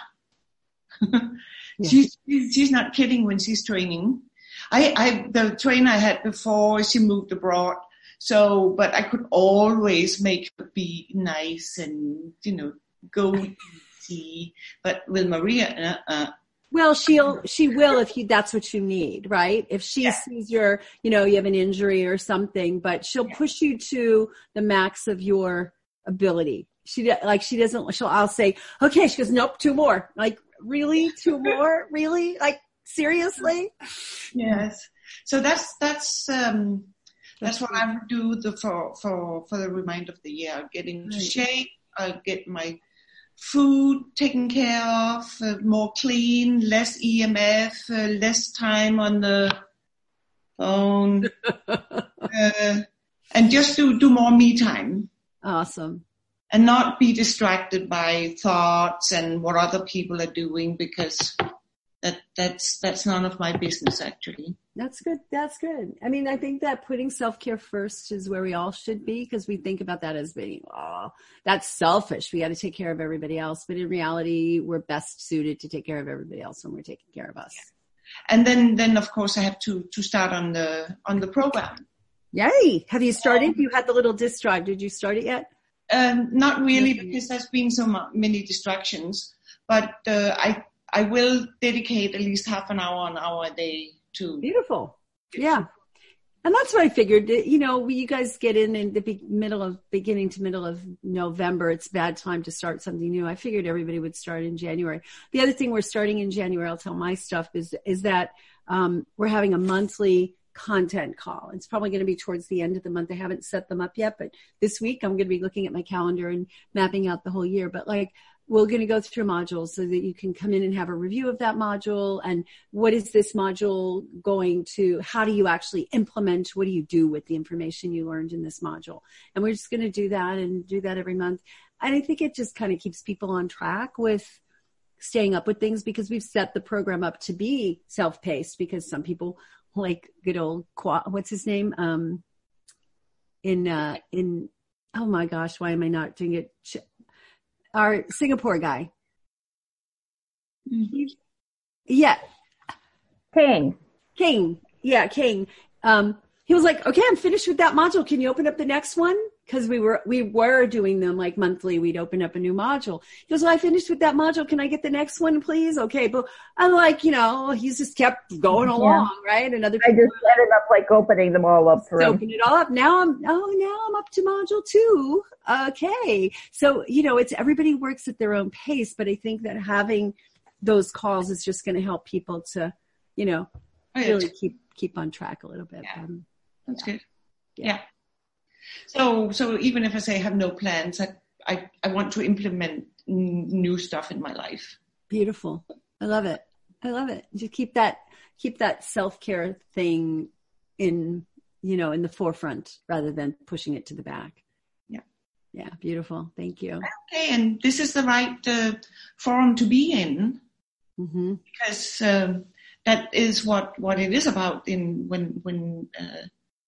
Yeah. She's, she's not kidding when she's training. I, I, the trainer I had before, she moved abroad. So, but I could always make her be nice and, you know, go easy. But with Maria, uh-uh. Well, she'll, she will if you, that's what you need, right? If she yeah. sees your, you know, you have an injury or something, but she'll yeah. push you to the max of your ability. She, like, she doesn't, she'll, I'll say, okay. She goes, nope, two more. Like, really? Two more? Really? Like, seriously? Yes. So that's, that's, um, that's what I would do the, for, for, for the remainder of the year. I'll get into shape. I'll get my food taken care of, uh, more clean, less E M F, uh, less time on the phone, uh, and just do, do more me time. Awesome. And not be distracted by thoughts and what other people are doing, because that that's that's none of my business, actually. That's good. That's good. I mean, I think that putting self-care first is where we all should be, because we think about that as being, oh, that's selfish. We got to take care of everybody else. But in reality, we're best suited to take care of everybody else when we're taking care of us. Yeah. And then, then of course, I have to to start on the on the program. Yay! Have you started? Um, you had the little disk drive. Did you start it yet? Um, not really, because there's been so many distractions, but uh, I I will dedicate at least half an hour, an hour a day to. Beautiful. Yeah. And that's what I figured. You know, you guys get in in the be- middle of, beginning to middle of November. It's a bad time to start something new. I figured everybody would start in January. The other thing we're starting in January, I'll tell my stuff, is, is that um, we're having a monthly content call. It's probably going to be towards the end of the month. I haven't set them up yet, but this week I'm going to be looking at my calendar and mapping out the whole year. But like we're going to go through modules so that you can come in and have a review of that module. And what is this module going to, how do you actually implement, what do you do with the information you learned in this module? And we're just going to do that and do that every month. And I think it just kind of keeps people on track with staying up with things, because we've set the program up to be self-paced, because some people like good old, what's his name? Um, in, uh, in, oh my gosh, why am I not doing it? Our Singapore guy. Mm-hmm. Yeah. King. King. Yeah, King. Um, he was like, okay, I'm finished with that module. Can you open up the next one? Because we were we were doing them like monthly. We'd open up a new module. He goes, well, I finished with that module. Can I get the next one, please? Okay. But I'm like, you know, he's just kept going along, yeah. right? And other I just ended up like opening them all up for him. Open it all up. Now I'm, oh, now I'm up to module two. Okay. So, you know, it's everybody works at their own pace, but I think that having those calls is just going to help people to, you know, really keep, keep on track a little bit. Yeah. Um, That's yeah. good. Yeah. yeah. So, so even if I say I have no plans, I, I, I want to implement n- new stuff in my life. Beautiful. I love it. I love it. Just keep that, keep that self-care thing in, you know, in the forefront rather than pushing it to the back. Yeah. Yeah. Beautiful. Thank you. Okay. And this is the right uh, forum to be in, mm-hmm. because um, that is what, what it is about in when, when, uh,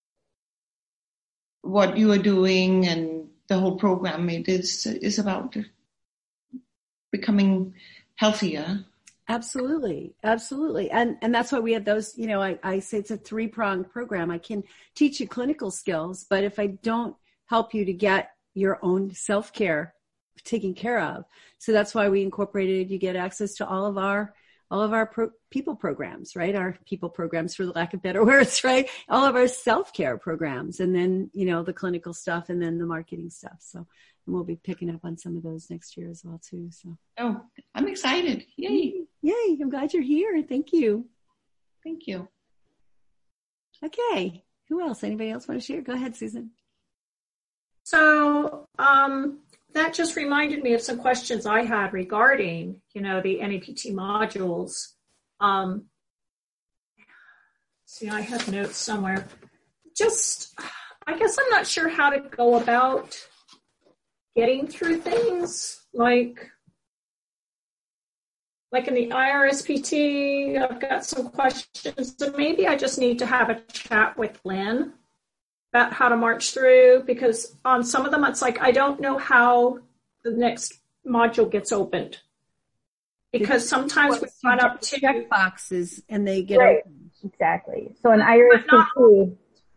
what you are doing and the whole program, it is is about becoming healthier. Absolutely. Absolutely. And and that's why we have those, you know, I, I say it's a three-pronged program. I can teach you clinical skills, but if I don't help you to get your own self-care taken care of. So that's why we incorporated, you get access to all of our all of our pro- people programs, right? Our people programs, for the lack of better words, right? All of our self-care programs, and then, you know, the clinical stuff, and then the marketing stuff. So and we'll be picking up on some of those next year as well, too. So, oh, I'm excited. Yay. Yay. I'm glad you're here. Thank you. Thank you. Okay. Who else? Anybody else want to share? Go ahead, Susan. So, um, that just reminded me of some questions I had regarding, you know, the N A P T modules. Um, see, I have notes somewhere. Just, I guess I'm not sure how to go about getting through things. Like, like in the I R S P T, I've got some questions. So maybe I just need to have a chat with Lynn about how to march through, because on some of them, it's like, I don't know how the next module gets opened. Because sometimes we run up to check boxes and they get right. open. Exactly. So an I R S P T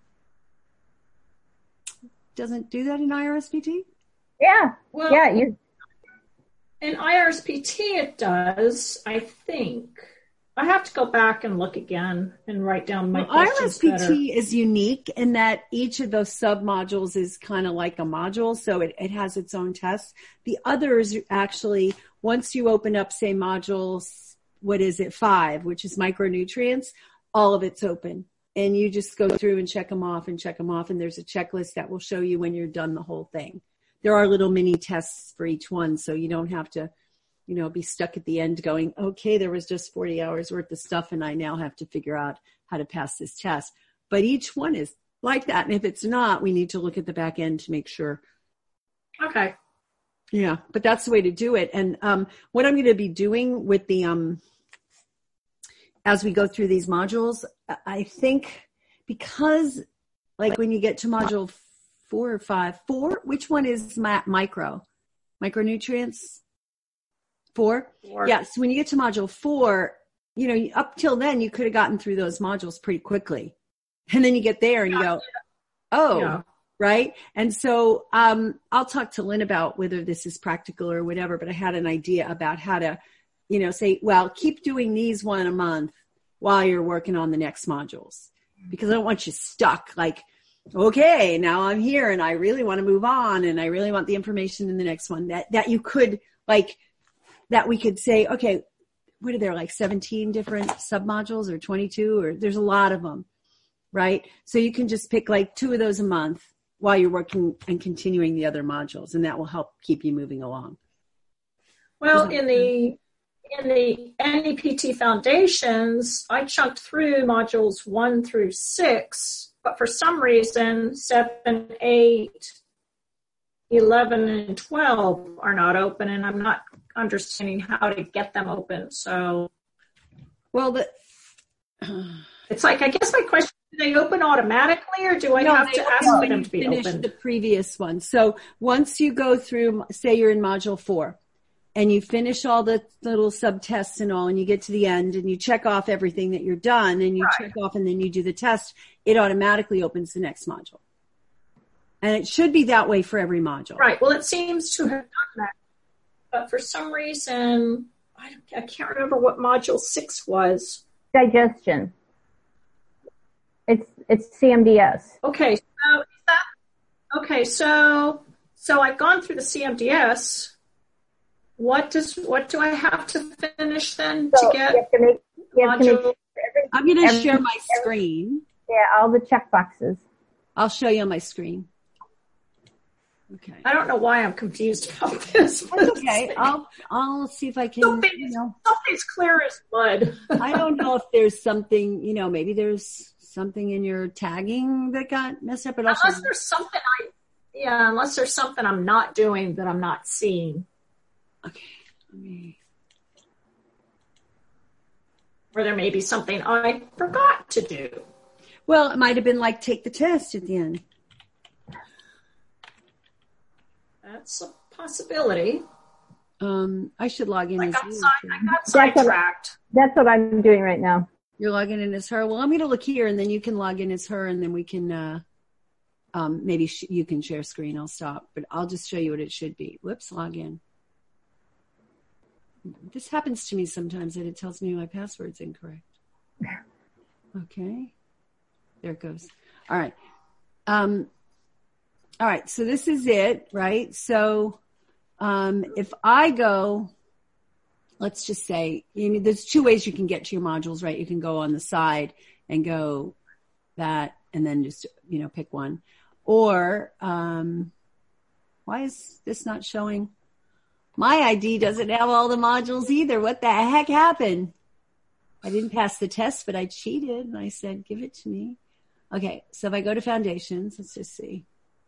doesn't do that in I R S P T? Yeah. Well, yeah. You... In I R S P T it does, I think. I have to go back and look again and write down my well, questions I R S P T better. Is unique in that each of those sub-modules is kind of like a module, so it, it has its own tests. The others actually, once you open up, say, modules, what is it, five, which is micronutrients, all of it's open. And you just go through and check them off and check them off, and there's a checklist that will show you when you're done the whole thing. There are little mini tests for each one, so you don't have to, you know, be stuck at the end going, okay, there was just forty hours worth of stuff and I now have to figure out how to pass this test. But each one is like that. And if it's not, we need to look at the back end to make sure. Okay. Yeah, but that's the way to do it. And um, what I'm going to be doing with the, um, as we go through these modules, I think because like when you get to module four or five, four, which one is my, micro? Micronutrients? Four? Four. Yeah, so when you get to module four, you know, up till then, you could have gotten through those modules pretty quickly. And then you get there and you go, oh, yeah. Right? And so um, I'll talk to Lynn about whether this is practical or whatever, but I had an idea about how to, you know, say, well, keep doing these one a month while you're working on the next modules. Because I don't want you stuck like, okay, now I'm here and I really want to move on and I really want the information in the next one. That that you could like, that we could say, okay, what are there, like seventeen different submodules or twenty-two, or there's a lot of them, right? So you can just pick like two of those a month while you're working and continuing the other modules, and that will help keep you moving along. Well, in the in the N E P T Foundations, I chunked through modules one through six, but for some reason, seven, eight, eleven, and twelve are not open, and I'm not understanding how to get them open. So, well, the, it's like, I guess my question, do they open automatically, or do I no, have to ask for them to be finish open? The previous one. So once you go through, say you're in module four, and you finish all the little subtests and all, and you get to the end, and you check off everything that you're done, and you right. check off, and then you do the test, it automatically opens the next module. And it should be that way for every module. Right. Well, it seems to have done that. But for some reason, I, I can't remember what module six was. Digestion. It's it's C M D S. Okay. So is that, okay. So so I've gone through the C M D S. What does what do I have to finish then so to get? You have to make, you have to make module? every, I'm going to every, share my every, screen. Yeah, all the check boxes. I'll show you on my screen. Okay. I don't know why I'm confused about this. That's okay. I'll I'll see if I can. Something's, you know, something's clear as mud. I don't know if there's something, you know, maybe there's something in your tagging that got messed up. But unless also, there's something I, yeah, unless there's something I'm not doing that I'm not seeing. Okay. Let me. Or there may be something I forgot to do. Well, it might have been like take the test at the end. That's a possibility. Um, I should log in I as got, you. side, I got sidetracked. That's what I'm doing right now. You're logging in as her. Well, I'm going to look here, and then you can log in as her, and then we can uh, um, maybe sh- you can share screen. I'll stop, but I'll just show you what it should be. Whoops, log in. This happens to me sometimes that it tells me my password's incorrect. Okay, there it goes. All right. Um, All right, so this is it, right? So um, if I go, let's just say, you know, there's two ways you can get to your modules, right? You can go on the side and go that, and then just, you know, pick one. Or um, why is this not showing? My I D doesn't have all the modules either. What the heck happened? I didn't pass the test, but I cheated, and I said, give it to me. Okay, so if I go to Foundations, let's just see.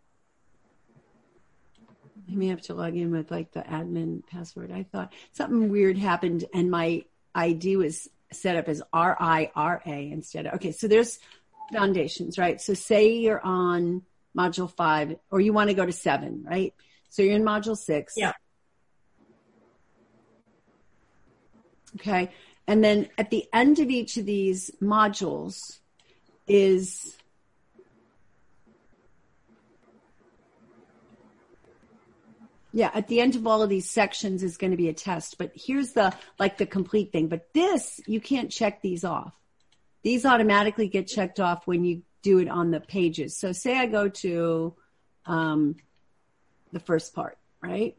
I may have to log in with like the admin password. I thought something weird happened and my I D was set up as R I R A instead of, okay, so there's Foundations, right? So say you're on module five or you want to go to seven, right? So you're in module six. Yeah. Okay. And then at the end of each of these modules is Yeah, at the end of all of these sections is going to be a test, but here's the, like the complete thing. But this, you can't check these off. These automatically get checked off when you do it on the pages. So say I go to um, the first part, right?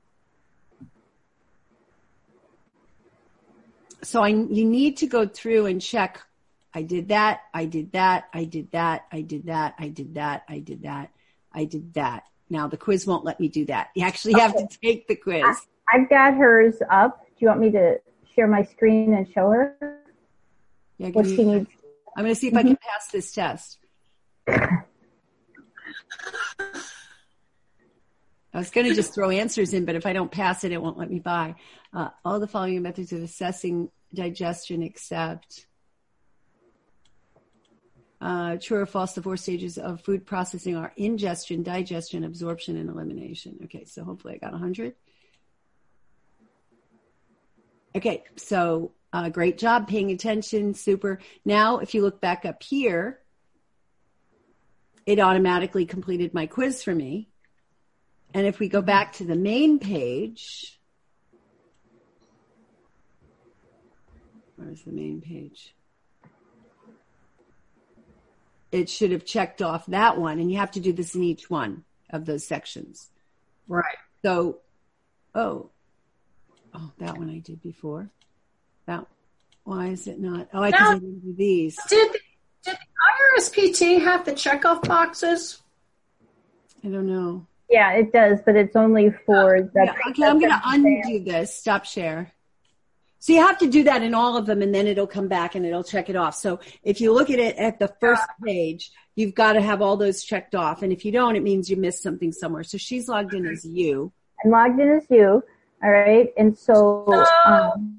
So I, you need to go through and check, I did that, I did that, I did that, I did that, I did that, I did that, I did that. Now, the quiz won't let me do that. You actually have okay. to take the quiz. I, I've got hers up. Do you want me to share my screen and show her yeah, what you, she needs? I'm going to see if mm-hmm. I can pass this test. I was going to just throw answers in, but if I don't pass it, it won't let me by. Uh, all the following methods of assessing digestion except... Uh, true or false, the four stages of food processing are ingestion, digestion, absorption, and elimination. Okay, so hopefully I got one hundred. Okay, so uh, great job paying attention, super. Now, if you look back up here, it automatically completed my quiz for me. And if we go back to the main page, where's the main page? It should have checked off that one, and you have to do this in each one of those sections. Right. So, oh, oh, that one I did before. That, why is it not? Oh, I can do these. Did, did the I R S P T have the checkoff boxes? I don't know. Yeah, it does, but it's only for the. Yeah, okay, I'm going to undo this. Stop share. So you have to do that in all of them, and then it'll come back and it'll check it off. So if you look at it at the first page, you've got to have all those checked off. And if you don't, it means you missed something somewhere. So she's logged in as you. I'm logged in as you. All right. And so, um,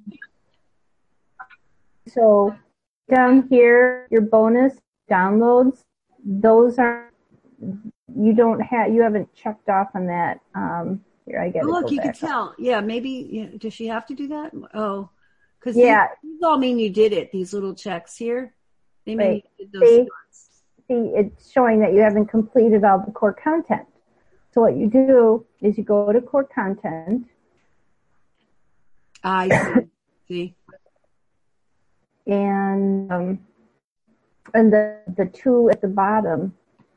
so down here, your bonus downloads, those are, you don't have, you haven't checked off on that. Um, here, I get it. Oh, look, you can tell. Yeah, maybe, yeah, does she have to do that? Oh, because yeah. these, these all mean you did it, these little checks here. They mean right. you did those see, spots. see, it's showing that you haven't completed all the core content. So what you do is you go to core content. I see. see. And, um, and the, the two at the bottom.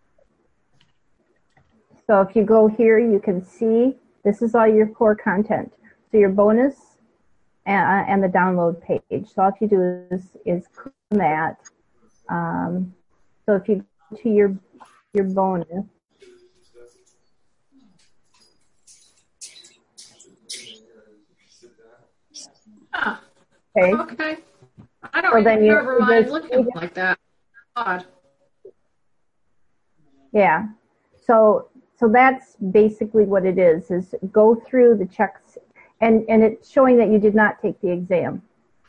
So if you go here, you can see this is all your core content. So your bonus and, and the download page. So all you do is, is click on that. Um, so if you go to your, your bonus. Ah, okay. Okay. I don't So then you- remember you mine just- looking like that. Odd. Yeah. So so that's basically what it is, is go through the checks, and, and it's showing that you did not take the exam.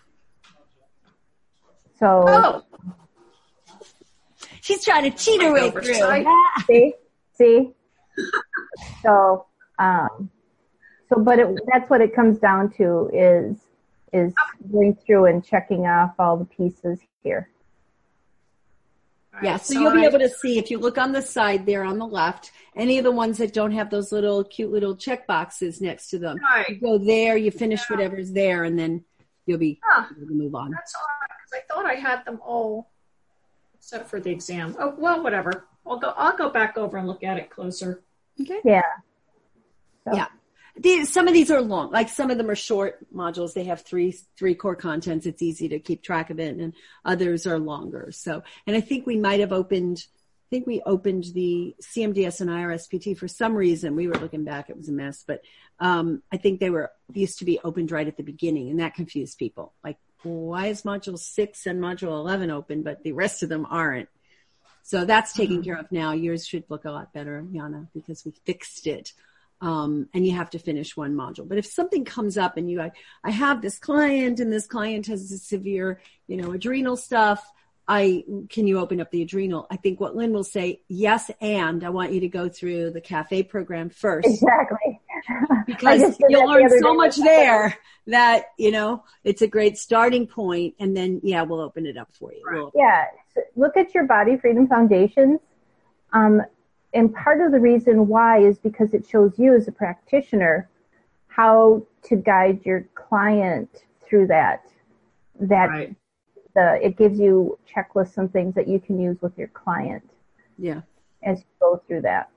So Oh, She's trying to cheat her way through. oversight. see, see. So um, so but it, that's what it comes down to, is is going through and checking off all the pieces here. All Yeah, right, so you'll be I- able to see, if you look on the side there on the left, any of the ones that don't have those little cute little check boxes next to them. Right. You go there, you finish whatever's there, and then you'll be Huh. able to move on. That's odd, because I thought I had them all except for the exam. Oh, well, whatever. I'll go. I'll go back over and look at it closer. Okay. Yeah. So, Yeah. These, some of these are long, like some of them are short modules. They have three, three core contents. It's easy to keep track of it, and others are longer. So, and I think we might have opened, I think we opened the C M D S and I R S P T for some reason. We were looking back, it was a mess, but, um, I think they were, used to be opened right at the beginning, and that confused people. Like, why is module six and module eleven open, but the rest of them aren't? So that's taken care of now. Yours should look a lot better, Yana, because we fixed it. Um, and you have to finish one module. But if something comes up and you, I, I have this client and this client has a severe, you know, adrenal stuff, I, can you open up the adrenal? I think what Lynn will say, yes, and I want you to go through the CAFE program first. exactly. Because you'll learn so much there that, you know, it's a great starting point. And then, yeah, we'll open it up for you. We'll, Yeah. So look at your Body Freedom Foundations. Um, and part of the reason why is because it shows you as a practitioner how to guide your client through that. That Right. the, it gives you checklists and things that you can use with your client yeah. as you go through that.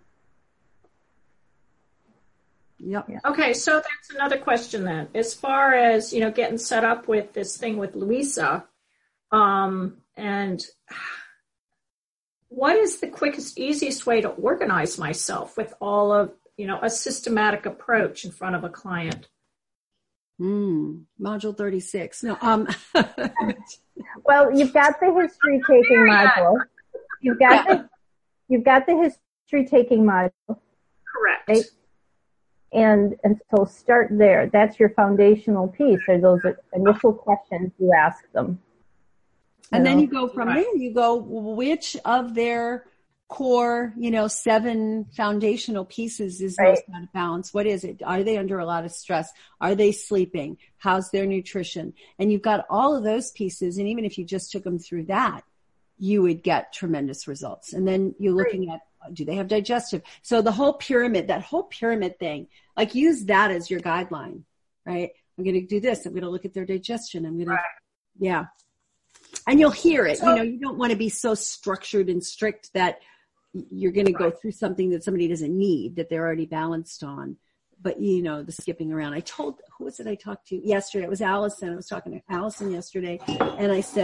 Yep. Yeah. Okay, so that's another question then. As far as, you know, getting set up with this thing with Louisa, um, and what is the quickest, easiest way to organize myself with all of, you know, a systematic approach in front of a client? Mm, module thirty-six. No, um, Well, you've got the history taking module. You've got the you've got the history taking module. Correct. Right? And, and so start there. That's your foundational piece. Are those initial questions you ask them. and know? then you go from Right. there, you go, which of their core, you know, seven foundational pieces is Right. most out of balance? What is it? Are they under a lot of stress? Are they sleeping? How's their nutrition? And you've got all of those pieces. And even if you just took them through that, you would get tremendous results. And then you're looking at, do they have digestive? So the whole pyramid, that whole pyramid thing, like use that as your guideline, right? I'm going to do this. I'm going to look at their digestion. I'm going to, yeah. And you'll hear it. So- you know, you don't want to be so structured and strict that you're going to go through something that somebody doesn't need, that they're already balanced on. But, you know, the skipping around. I told, who was it I talked to yesterday? It was Allison. I was talking to Allison yesterday. And I said,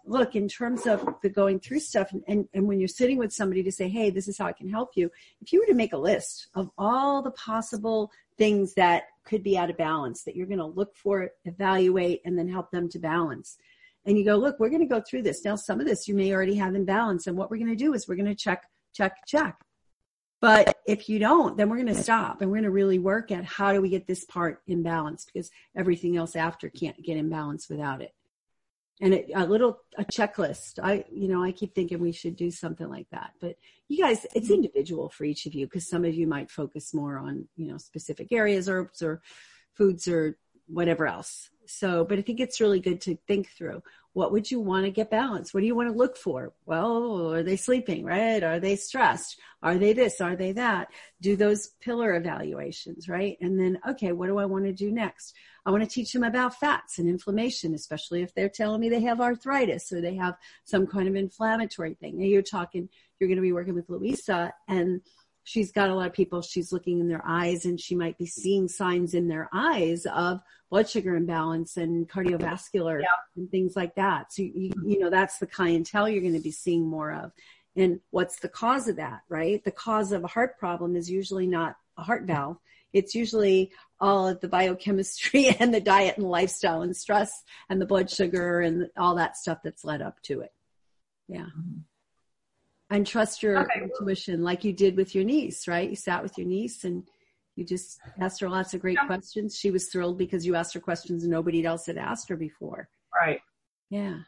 look, in terms of the going through stuff, and, and, and when you're sitting with somebody to say, hey, this is how I can help you, if you were to make a list of all the possible things that could be out of balance, that you're going to look for, evaluate, and then help them to balance. And you go, look, we're going to go through this. Now, some of this you may already have in balance. And what we're going to do is we're going to check, check, check. But if you don't, then we're going to stop and we're going to really work at how do we get this part in balance, because everything else after can't get in balance without it. And it, a little, a checklist. I, you know, I keep thinking we should do something like that, but you guys, it's individual for each of you, because some of you might focus more on, you know, specific areas, herbs or foods or whatever else. So, but I think it's really good to think through, what would you want to get balanced? What do you want to look for? Well, are they sleeping, right? Are they stressed? Are they this? Are they that? Do those pillar evaluations, right? And then, okay, what do I want to do next? I want to teach them about fats and inflammation, especially if they're telling me they have arthritis or they have some kind of inflammatory thing. Now you're talking, you're going to be working with Louisa, and she's got a lot of people, she's looking in their eyes, and she might be seeing signs in their eyes of blood sugar imbalance and cardiovascular yeah. and things like that. So, you, you know, that's the clientele you're going to be seeing more of. And what's the cause of that, right? The cause of a heart problem is usually not a heart valve. It's usually all of the biochemistry and the diet and lifestyle and stress and the blood sugar and all that stuff that's led up to it. Yeah. Mm-hmm. And trust your okay. intuition, like you did with your niece, right? You sat with your niece and you just asked her lots of great yeah. questions. She was thrilled because you asked her questions nobody else had asked her before. Right. Yeah.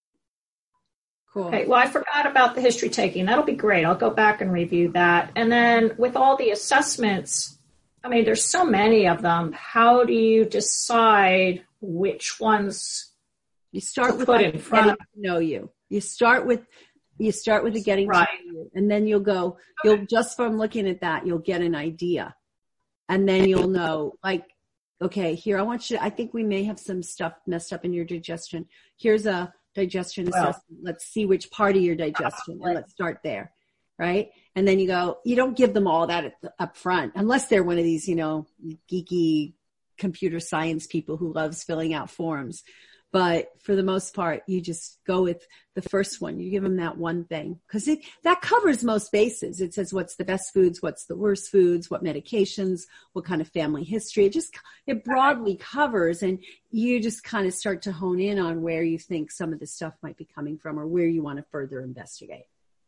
Cool. Okay. Well, I forgot about the history taking. That'll be great. I'll go back and review that. And then with all the assessments, I mean, there's so many of them. How do you decide which ones you start with put in front of to know you? You start with You start with the getting right. to know you, and then you'll go, you'll just from looking at that, you'll get an idea. And then you'll know, like, okay, here, I want you, I think we may have some stuff messed up in your digestion. Here's a digestion well, assessment. Let's see which part of your digestion, and let's start there, right? And then you go, you don't give them all that at the, up front, unless they're one of these, you know, geeky computer science people who loves filling out forms. But for the most part, you just go with the first one. You give them that one thing, because it that covers most bases. It says what's the best foods, what's the worst foods, what medications, what kind of family history. It just it broadly covers, and you just kind of start to hone in on where you think some of the stuff might be coming from, or where you want to further investigate.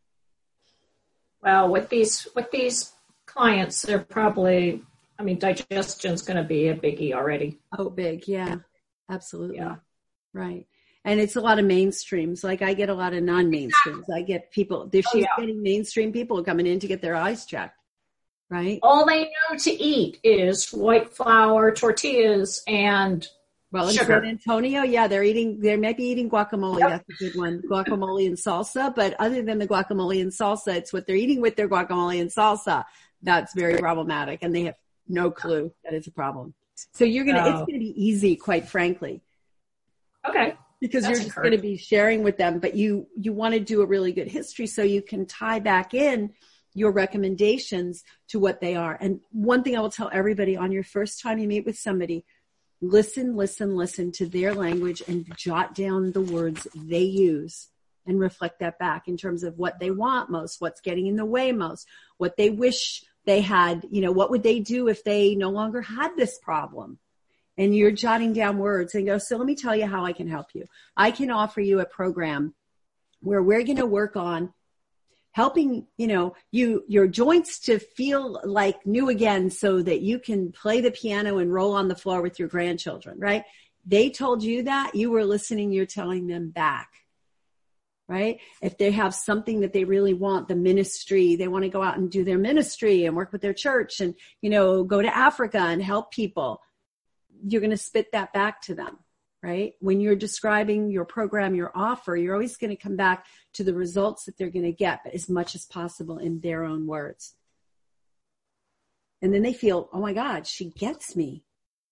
Well, with these with these clients, they're probably, I mean, digestion's going to be a biggie already. Oh, big, yeah, absolutely. Yeah. Right. And it's a lot of mainstreams. Like I get a lot of non-mainstreams. I get people, she's oh, yeah. getting mainstream people coming in to get their eyes checked. Right. All they know to eat is white flour, tortillas, and well, in sugar. San Antonio, yeah, they're eating, they might be eating guacamole. Yep. That's a good one. Guacamole and salsa. But other than the guacamole and salsa, it's what they're eating with their guacamole and salsa. That's very problematic. And they have no clue that it's a problem. So you're going to, oh. it's going to be easy, quite frankly. Okay. Because That's you're just going to be sharing with them, but you, you want to do a really good history so you can tie back in your recommendations to what they are. And one thing I will tell everybody on your first time you meet with somebody, listen, listen, listen to their language and jot down the words they use and reflect that back in terms of what they want most, what's getting in the way most, what they wish they had, you know, what would they do if they no longer had this problem? And you're jotting down words and go, so let me tell you how I can help you. I can offer you a program where we're going to work on helping, you know, you, your joints to feel like new again so that you can play the piano and roll on the floor with your grandchildren, right? They told you that, you were listening, you're telling them back, right? If they have something that they really want, the ministry, they want to go out and do their ministry and work with their church and, you know, go to Africa and help people. You're going to spit that back to them, right? When you're describing your program, your offer, you're always going to come back to the results that they're going to get, but as much as possible in their own words. And then they feel, oh my God, she gets me.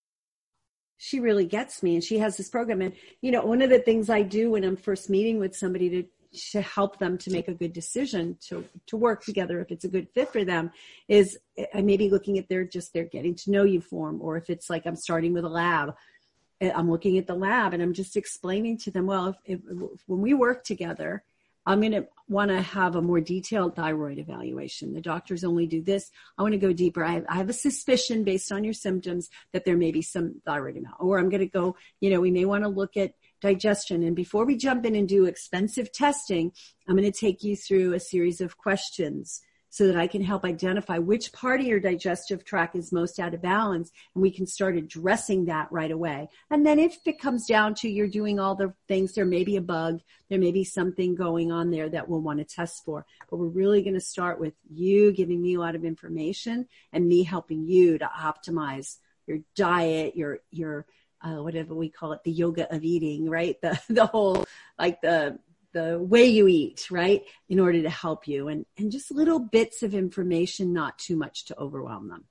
She really gets me. And she has this program. And, you know, one of the things I do when I'm first meeting with somebody to to help them to make a good decision, to, to work together if it's a good fit for them, is I may be looking at their just their getting to know you form, or if it's like I'm starting with a lab, I'm looking at the lab and I'm just explaining to them, well, if, if when we work together, I'm going to want to have a more detailed thyroid evaluation. The doctors only do this. I want to go deeper. I have, I have a suspicion based on your symptoms that there may be some thyroid amount, or I'm going to go, you know, we may want to look at digestion. And before we jump in and do expensive testing, I'm going to take you through a series of questions so that I can help identify which part of your digestive tract is most out of balance, and we can start addressing that right away. And then if it comes down to you're doing all the things, there may be a bug, there may be something going on there that we'll want to test for. But we're really going to start with you giving me a lot of information and me helping you to optimize your diet, your, your, uh, whatever we call it, the yoga of eating, right? The, the whole, like the, the way you eat, right? In order to help you, and, and just little bits of information, not too much to overwhelm them.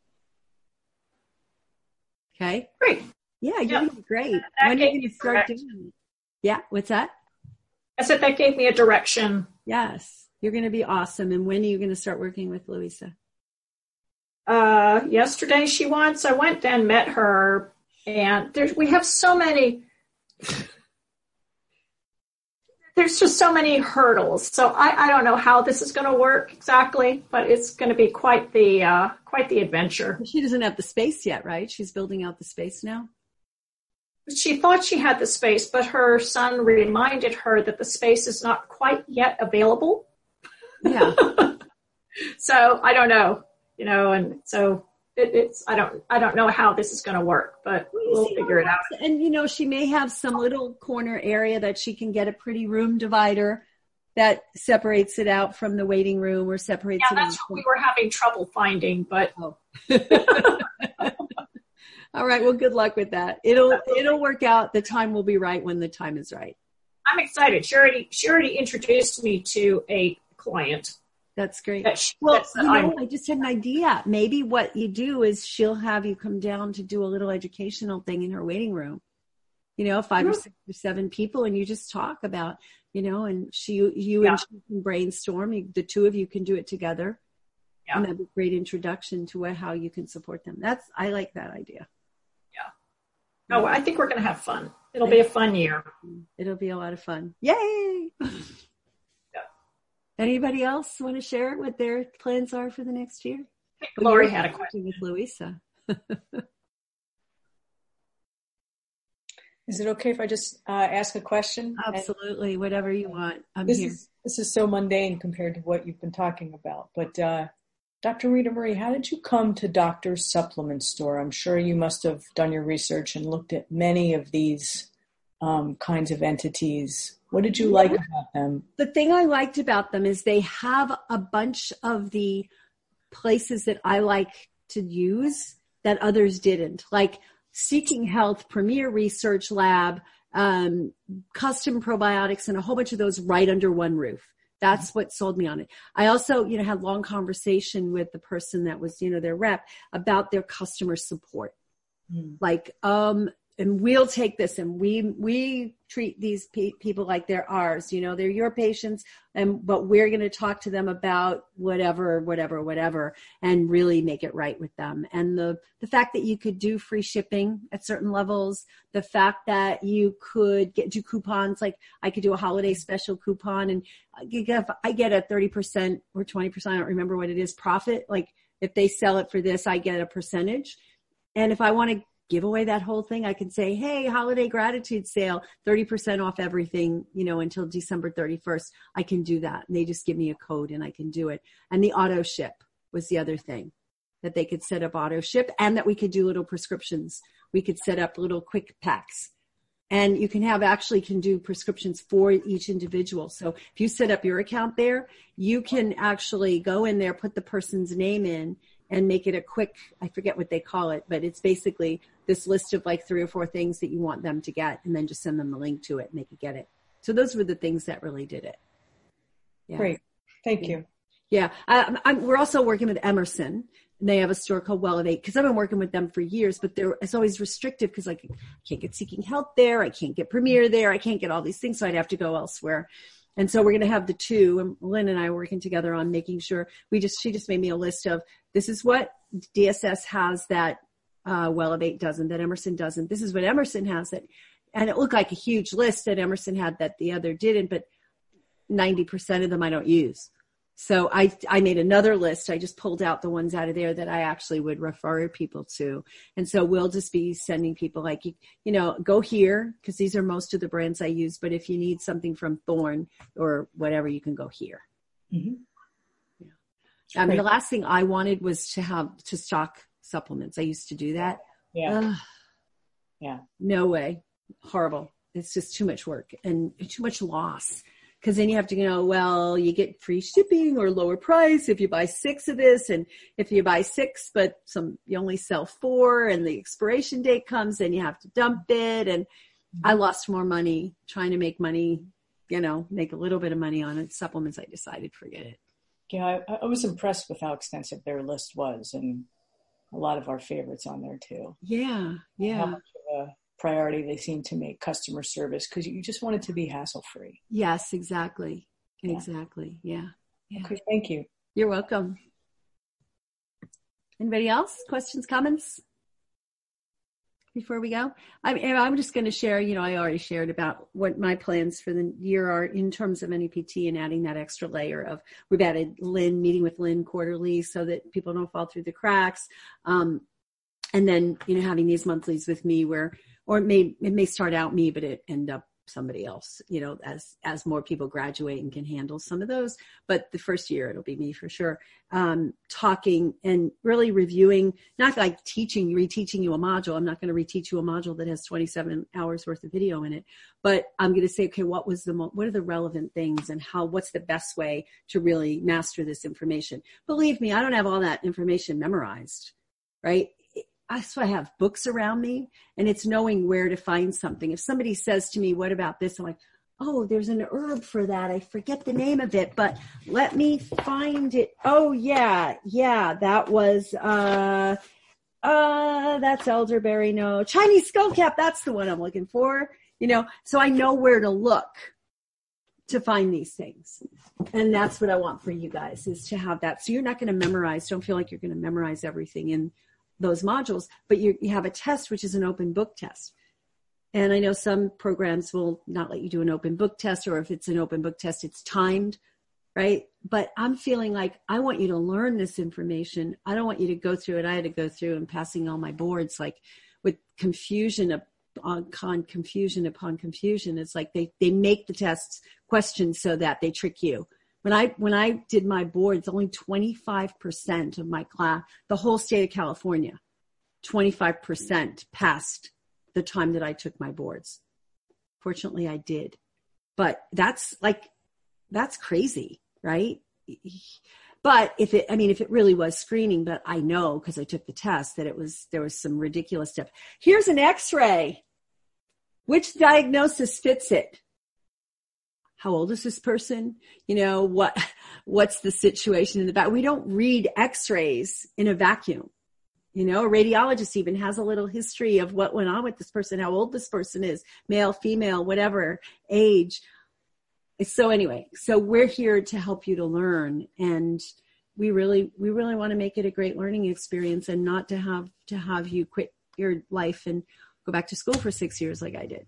Okay. Great. Yeah. You're Yeah. doing great. That When are you gave going to me start direction. doing it? Yeah. What's that? I said that gave me a direction. Yes. You're going to be awesome. And when are you going to start working with Louisa? Uh, yesterday she wants, I went and met her, and there's, we have so many, there's just so many hurdles. So I, I don't know how this is going to work exactly, but it's going to be quite the, uh, quite the adventure. She doesn't have the space yet, right? She's building out the space now. She thought she had the space, but her son reminded her that the space is not quite yet available. Yeah. So I don't know, you know, and so it, it's, I don't, I don't know how this is going to work, but we'll figure it out. And, you know, she may have some little corner area that she can get a pretty room divider that separates it out from the waiting room, or separates Yeah, it that's out. what we were having trouble finding, but Oh. All right. Well, good luck with that. It'll, it'll work out. The time will be right when the time is right. I'm excited. She already, she already introduced me to a client. That's great. That she, Well, that's, you know, I'm, I just had an idea. Maybe what you do is she'll have you come down to do a little educational thing in her waiting room. You know, five Yeah. or six or seven people, and you just talk about, you know, and she, you Yeah. and she can brainstorm. You, the two of you can do it together. Yeah. And that'd be a great introduction to what, how you can support them. That's, I like that idea. oh, I think we're going to have fun. It'll be a fun year. It'll be a lot of fun. Yay! Anybody else want to share what their plans are for the next year? I think Well, Lori you're had a working question. with Louisa. Is it okay if I just uh, ask a question? Absolutely. Whatever you want. I'm This here. is this is so mundane compared to what you've been talking about. But uh, Doctor Rita Marie, how did you come to Doctor's Supplement Store? I'm sure you must have done your research and looked at many of these um, kinds of entities. What did you like about them? The thing I liked about them is they have a bunch of the places that I like to use that others didn't, like Seeking Health, Premier Research Lab, um, custom probiotics, and a whole bunch of those right under one roof. That's what sold me on it. I also, you know, had long conversation with the person that was, you know, their rep about their customer support. Mm. Like, um, and we'll take this, and we, we treat these pe- people like they're ours, you know, they're your patients, and, but we're going to talk to them about whatever, whatever, whatever, and really make it right with them. And the, the fact that you could do free shipping at certain levels, the fact that you could get, do coupons, like I could do a holiday special coupon, and I get a thirty percent or twenty percent, I don't remember what it is, profit. Like if they sell it for this, I get a percentage. And if I want to give away that whole thing, I can say, hey, holiday gratitude sale, thirty percent off everything, you know, until December thirty-first. I can do that. And they just give me a code and I can do it. And the auto ship was the other thing, that they could set up auto ship, and that we could do little prescriptions. We could set up little quick packs. And you can have actually can do prescriptions for each individual. So if you set up your account there, you can actually go in there, put the person's name in, and make it a quick, I forget what they call it, but it's basically this list of like three or four things that you want them to get, and then just send them the link to it and they could get it. So those were the things that really did it. Yeah. Great. Thank you. Yeah. I, I'm, we're also working with Emerson, and they have a store called Wellevate, because I've been working with them for years, but they're, it's always restrictive because like I can't get Seeking Health there. I can't get Premier there. I can't get all these things. So I'd have to go elsewhere. And so we're going to have the two, and Lynn and I are working together on making sure we just, she just made me a list of, this is what D S S has that uh, Welevate doesn't, that Emerson doesn't. This is what Emerson has it. And it looked like a huge list that Emerson had that the other didn't, but ninety percent of them I don't use. So I, I made another list. I just pulled out the ones out of there that I actually would refer people to. And so we'll just be sending people like, you, you know, go here, because these are most of the brands I use. But if you need something from Thorne or whatever, you can go here. Mm-hmm. Yeah. I mean, the last thing I wanted was to have to stock supplements. I used to do that. Yeah. Ugh. Yeah. No way. Horrible. It's just too much work and too much loss. Because then you have to go, well, you get free shipping or lower price if you buy six of this. And if you buy six, but some you only sell four and the expiration date comes, then you have to dump it. And I lost more money trying to make money, you know, make a little bit of money on it. Supplements, I decided, forget it. Yeah, I, I was impressed with how extensive their list was, and a lot of our favorites on there too. Yeah, yeah. How much of a priority they seem to make customer service, because you just want it to be hassle-free. Yes, exactly. Exactly. Yeah. yeah. Okay, thank you. You're welcome. Anybody else? Questions, comments before we go? I mean, I'm just going to share, you know, I already shared about what my plans for the year are in terms of N E P T and adding that extra layer of, we've added Lynn, meeting with Lynn quarterly so that people don't fall through the cracks. Um, and then, you know, having these monthlies with me where, or it may, it may start out me, but it end up somebody else, you know, as, as more people graduate and can handle some of those. But the first year it'll be me for sure. Um, talking and really reviewing, not like teaching, reteaching you a module. I'm not going to reteach you a module that has twenty-seven hours worth of video in it, but I'm going to say, okay, what was the, mo- what are the relevant things and how, what's the best way to really master this information? Believe me, I don't have all that information memorized, right? That's why I have books around me, and it's knowing where to find something. If somebody says to me, what about this? I'm like, oh, there's an herb for that. I forget the name of it, but let me find it. Oh yeah. Yeah. That was, uh, uh, that's elderberry. No, Chinese skullcap. That's the one I'm looking for, you know, so I know where to look to find these things. And that's what I want for you guys, is to have that. So you're not going to memorize. Don't feel like you're going to memorize everything in those modules, but you, you have a test, which is an open book test. And I know some programs will not let you do an open book test, or if it's an open book test, it's timed, right? But I'm feeling like I want you to learn this information. I don't want you to go through it. I had to go through and passing all my boards, like with confusion upon confusion upon confusion. It's like they, they make the tests questions so that they trick you. When I, when I did my boards, only twenty-five percent of my class, the whole state of California, twenty-five percent passed the time that I took my boards. Fortunately, I did. But that's like, that's crazy, right? But if it, I mean, if it really was screening, but I know because I took the test that it was, there was some ridiculous stuff. Here's an x-ray. Which diagnosis fits it? How old is this person? You know, what, what's the situation in the back? We don't read x-rays in a vacuum. You know, a radiologist even has a little history of what went on with this person, how old this person is, male, female, whatever, age. So anyway, so we're here to help you to learn. And we really, we really want to make it a great learning experience, and not to have, to have you quit your life and go back to school for six years like I did.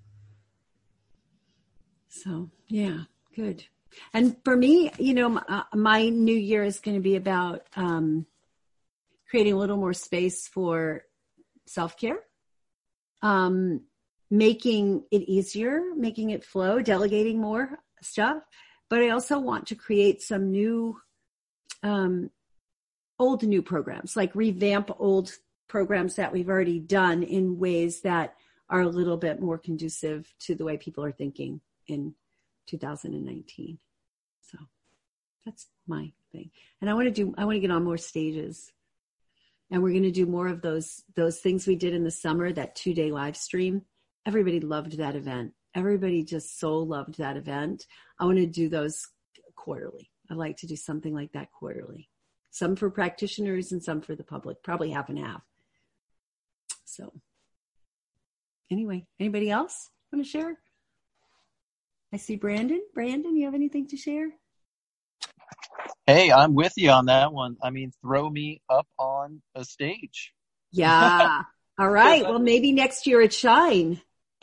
So, yeah, good. And for me, you know, my, my new year is going to be about um, creating a little more space for self-care, um, making it easier, making it flow, delegating more stuff. But I also want to create some new, um, old new programs, like revamp old programs that we've already done in ways that are a little bit more conducive to the way people are thinking in two thousand nineteen. So that's my thing. And I want to do, I want to get on more stages, and we're going to do more of those, those things we did in the summer, that two day live stream. Everybody loved that event. Everybody just so loved that event. I want to do those quarterly. I'd like to do something like that quarterly. Some for practitioners and some for the public, probably half and half. So anyway, anybody else want to share? I see Brandon. Brandon, you have anything to share? Hey, I'm with you on that one. I mean, throw me up on a stage. Yeah. All right. Well, maybe next year at Shine.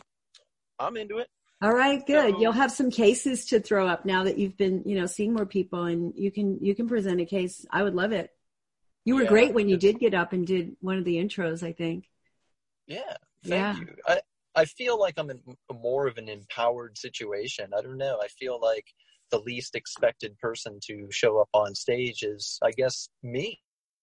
I'm into it. All right, good. So, You'll have some cases to throw up now that you've been, you know, seeing more people, and you can you can present a case. I would love it. You were yeah, great when you did get up and did one of the intros, I think. Yeah, thank yeah. you. I I feel like I'm in more of an empowered situation. I don't know. I feel like the least expected person to show up on stage is, I guess, me.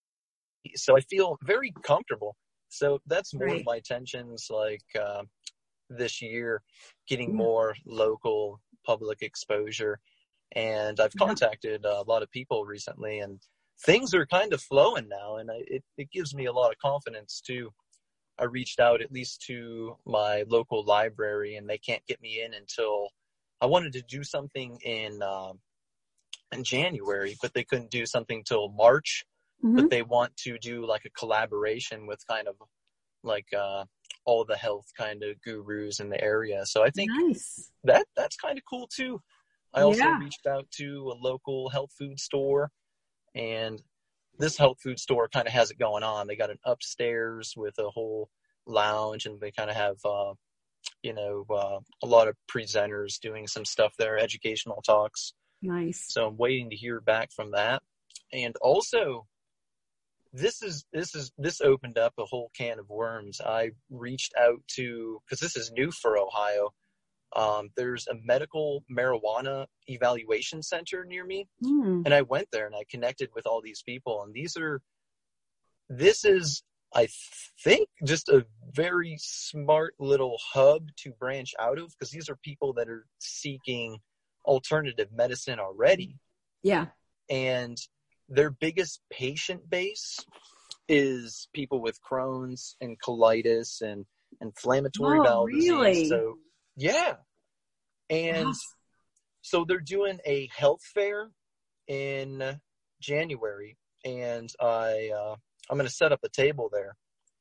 So I feel very comfortable. So that's more right. of my intentions, like uh, this year, getting yeah. more local public exposure. And I've contacted yeah. a lot of people recently, and things are kind of flowing now. And I, it, it gives me a lot of confidence too. I reached out at least to my local library, and they can't get me in until I wanted to do something in um, in January, but they couldn't do something till March. Mm-hmm. But they want to do like a collaboration with kind of like uh, all the health kind of gurus in the area. So I think nice. that that's kind of cool too. I also yeah. reached out to a local health food store, and this health food store kind of has it going on. They got an upstairs with a whole lounge, and they kind of have, uh, you know, uh, a lot of presenters doing some stuff there, educational talks. Nice. So I'm waiting to hear back from that. And also, this is, this is, this opened up a whole can of worms. I reached out to, cause this is new for Ohio. Um, there's a medical marijuana evaluation center near me. Mm. And I went there and I connected with all these people. And these are, this is, I think, just a very smart little hub to branch out of, because these are people that are seeking alternative medicine already. Yeah. And their biggest patient base is people with Crohn's and colitis and inflammatory oh, bowel really? disease. So, yeah. And wow. so they're doing a health fair in January, and I, uh, I'm going to set up a table there.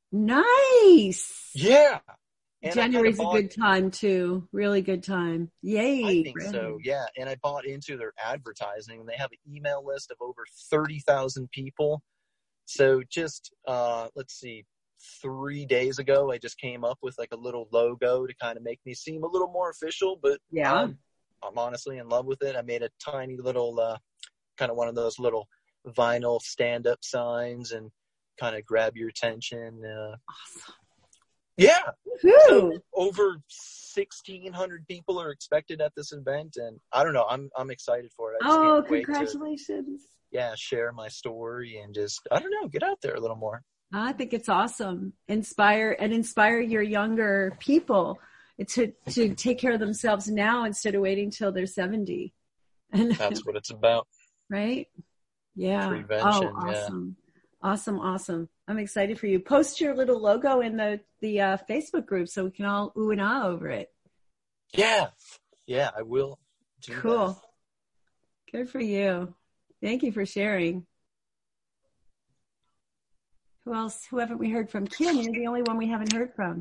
Nice. Yeah. And January's bought, a good time too. Really good time. Yay. I think really. so. Yeah. And I bought into their advertising. They have an email list of over thirty thousand people. So just, uh, let's see, three days ago, I just came up with like a little logo to kind of make me seem a little more official, but yeah, um, I'm honestly in love with it. I made a tiny little, uh, kind of one of those little vinyl stand-up signs and kind of grab your attention. Uh, awesome. Yeah. Woo-hoo. So over sixteen hundred people are expected at this event, and I don't know, I'm I'm excited for it. I just oh, can't wait congratulations. To, yeah, share my story and just, I don't know, get out there a little more. I think it's awesome. Inspire and inspire your younger people to to take care of themselves now instead of waiting till they're seventy. And that's what it's about. Right? Yeah. Prevention. Oh, awesome. Yeah. Awesome. Awesome. I'm excited for you. Post your little logo in the, the uh, Facebook group so we can all ooh and ah over it. Yeah. Yeah, I will do cool. that. Good for you. Thank you for sharing. Who else? Who haven't we heard from? Kim, you're the only one we haven't heard from.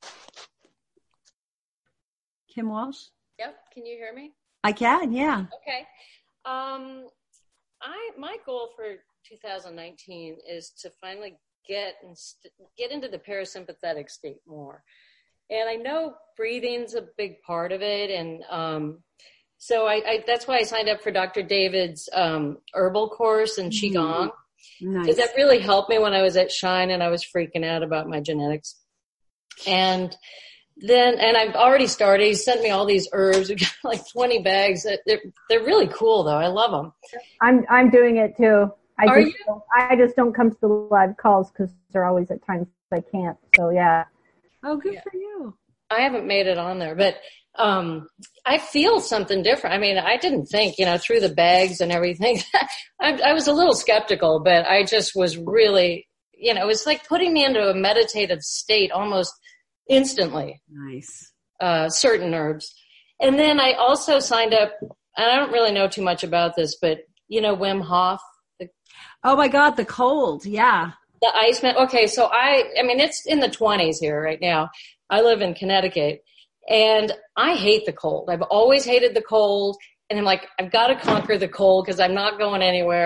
Kim Walsh? Yep. Can you hear me? I can, yeah. Okay. Um, I my goal for two thousand nineteen is to finally get and st- get into the parasympathetic state more. And I know breathing's a big part of it. And um, so I, I that's why I signed up for Doctor David's um, herbal course in Qigong. Nice. Because that really helped me when I was at Shine and I was freaking out about my genetics. And then, and I've already started, he sent me all these herbs. We got like twenty bags. They're, they're really cool though. I love them. I'm, I'm doing it too. I Are just, you? don't, I just don't come to the live calls because they're always at times I can't. So yeah. Oh, good yeah. for you. I haven't made it on there, but um, I feel something different. I mean, I didn't think, you know, through the bags and everything, I, I was a little skeptical, but I just was really, you know, it was like putting me into a meditative state almost instantly. Nice. Uh, certain herbs. And then I also signed up, and I don't really know too much about this, but you know, Wim Hof. The, oh my God, the cold. Yeah. The Iceman. Okay. So I, I mean, it's in the twenties here right now. I live in Connecticut and I hate the cold. I've always hated the cold. And I'm like, I've got to conquer the cold because I'm not going anywhere.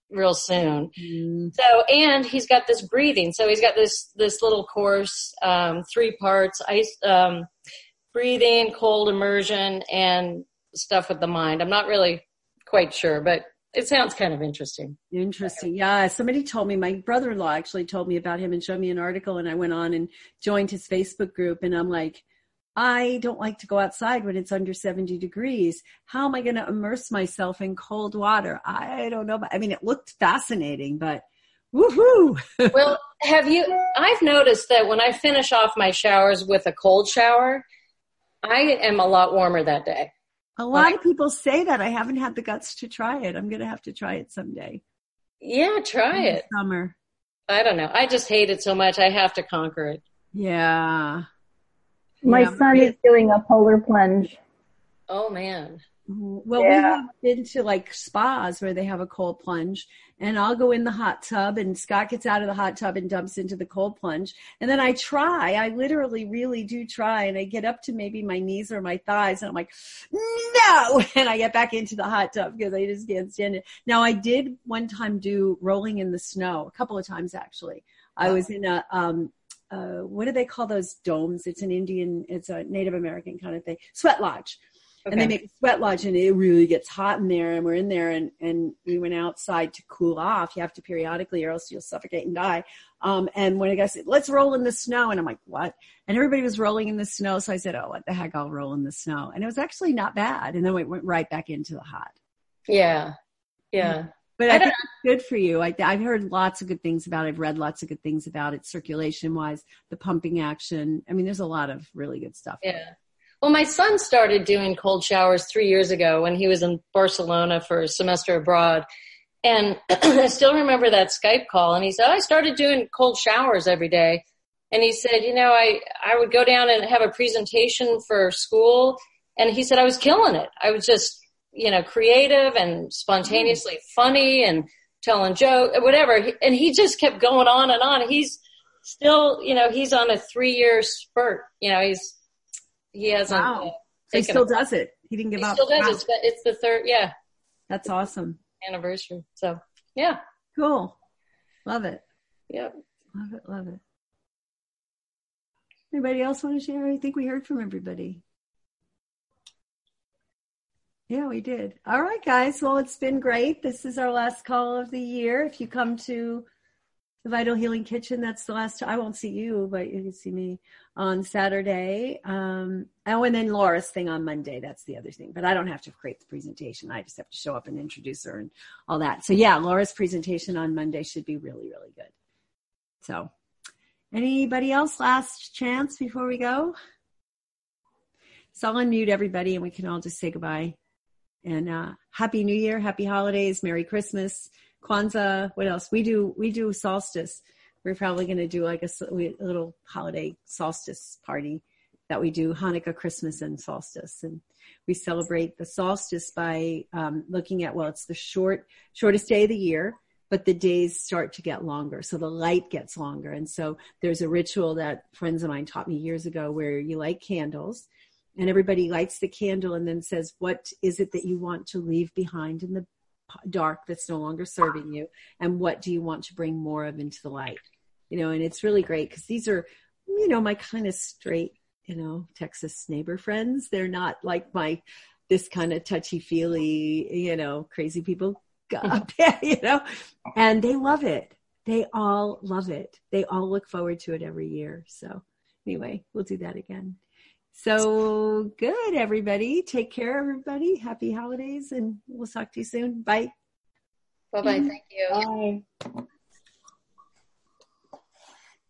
real soon. Mm. So, and he's got this breathing. So he's got this, this little course, um, three parts, ice, um, breathing, cold immersion, and stuff with the mind. I'm not really quite sure, but it sounds kind of interesting. Interesting. Yeah. Somebody told me, my brother-in-law actually told me about him and showed me an article, and I went on and joined his Facebook group, and I'm like, I don't like to go outside when it's under seventy degrees. How am I going to immerse myself in cold water? I don't know. But I mean, it looked fascinating, but woohoo. Well, have you, I've noticed that when I finish off my showers with a cold shower, I am a lot warmer that day. A lot of people say that. I haven't had the guts to try it. I'm going to have to try it someday. Yeah, try In it. Summer. I don't know. I just hate it so much. I have to conquer it. Yeah. My yeah. son is doing a polar plunge. Oh, man. Well, Yeah. we have been to like spas where they have a cold plunge, and I'll go in the hot tub, and Scott gets out of the hot tub and dumps into the cold plunge. And then I try, I literally really do try. And I get up to maybe my knees or my thighs, and I'm like, no. And I get back into the hot tub because I just can't stand it. Now, I did one time do rolling in the snow, a couple of times actually. I was in a, um, uh, what do they call those domes? It's an Indian, it's a Native American kind of thing, sweat lodge. Okay. And they make a sweat lodge, and it really gets hot in there, and we're in there, and, and we went outside to cool off. You have to periodically, or else you'll suffocate and die. Um, and when a guy said, let's roll in the snow, and I'm like, what? And everybody was rolling in the snow, so I said, oh, what the heck, I'll roll in the snow. And it was actually not bad, and then we went right back into the hot. Yeah, yeah. But I, I think it's good for you. I, I've heard lots of good things about it. I've read lots of good things about it, circulation-wise, the pumping action. I mean, there's a lot of really good stuff. Yeah. Well, my son started doing cold showers three years ago when he was in Barcelona for a semester abroad. And I still remember that Skype call. And he said, I started doing cold showers every day. And he said, you know, I, I would go down and have a presentation for school. And he said, I was killing it. I was just, you know, creative and spontaneously funny and telling jokes, whatever. And he just kept going on and on. He's still, you know, he's on a three-year spurt. You know, he's, He hasn't. Wow. Uh, so he still does it. He didn't give he up. Still does wow. it. It's, it's the third, yeah. That's awesome. Anniversary. So, yeah. Cool. Love it. Yep. Love it. Love it. Anybody else want to share? I think we heard from everybody. Yeah, we did. All right, guys. Well, it's been great. This is our last call of the year. If you come to the Vital Healing Kitchen, that's the last time. I won't see you, but you can see me on Saturday. Um, oh, and then Laura's thing on Monday. That's the other thing. But I don't have to create the presentation. I just have to show up and introduce her and all that. So, yeah, Laura's presentation on Monday should be really, really good. So, anybody else? Last chance before we go? So I'll unmute everybody, and we can all just say goodbye. And uh, Happy New Year, Happy Holidays, Merry Christmas, Kwanzaa. What else? We do we do solstice. We're probably going to do like a, a little holiday solstice party that we do Hanukkah, Christmas, and solstice. And we celebrate the solstice by um, looking at, well, it's the short shortest day of the year, but the days start to get longer. So the light gets longer. And so there's a ritual that friends of mine taught me years ago where you light candles. And everybody lights the candle and then says, what is it that you want to leave behind in the dark that's no longer serving you? And what do you want to bring more of into the light? You know, and it's really great because these are, you know, my kind of straight, you know, Texas neighbor friends. They're not like my, this kind of touchy-feely, you know, crazy people, you know, and they love it. They all love it. They all look forward to it every year. So anyway, we'll do that again. So good, everybody. Take care, everybody. Happy holidays, and we'll talk to you soon. Bye. Bye-bye. Thank you. Bye.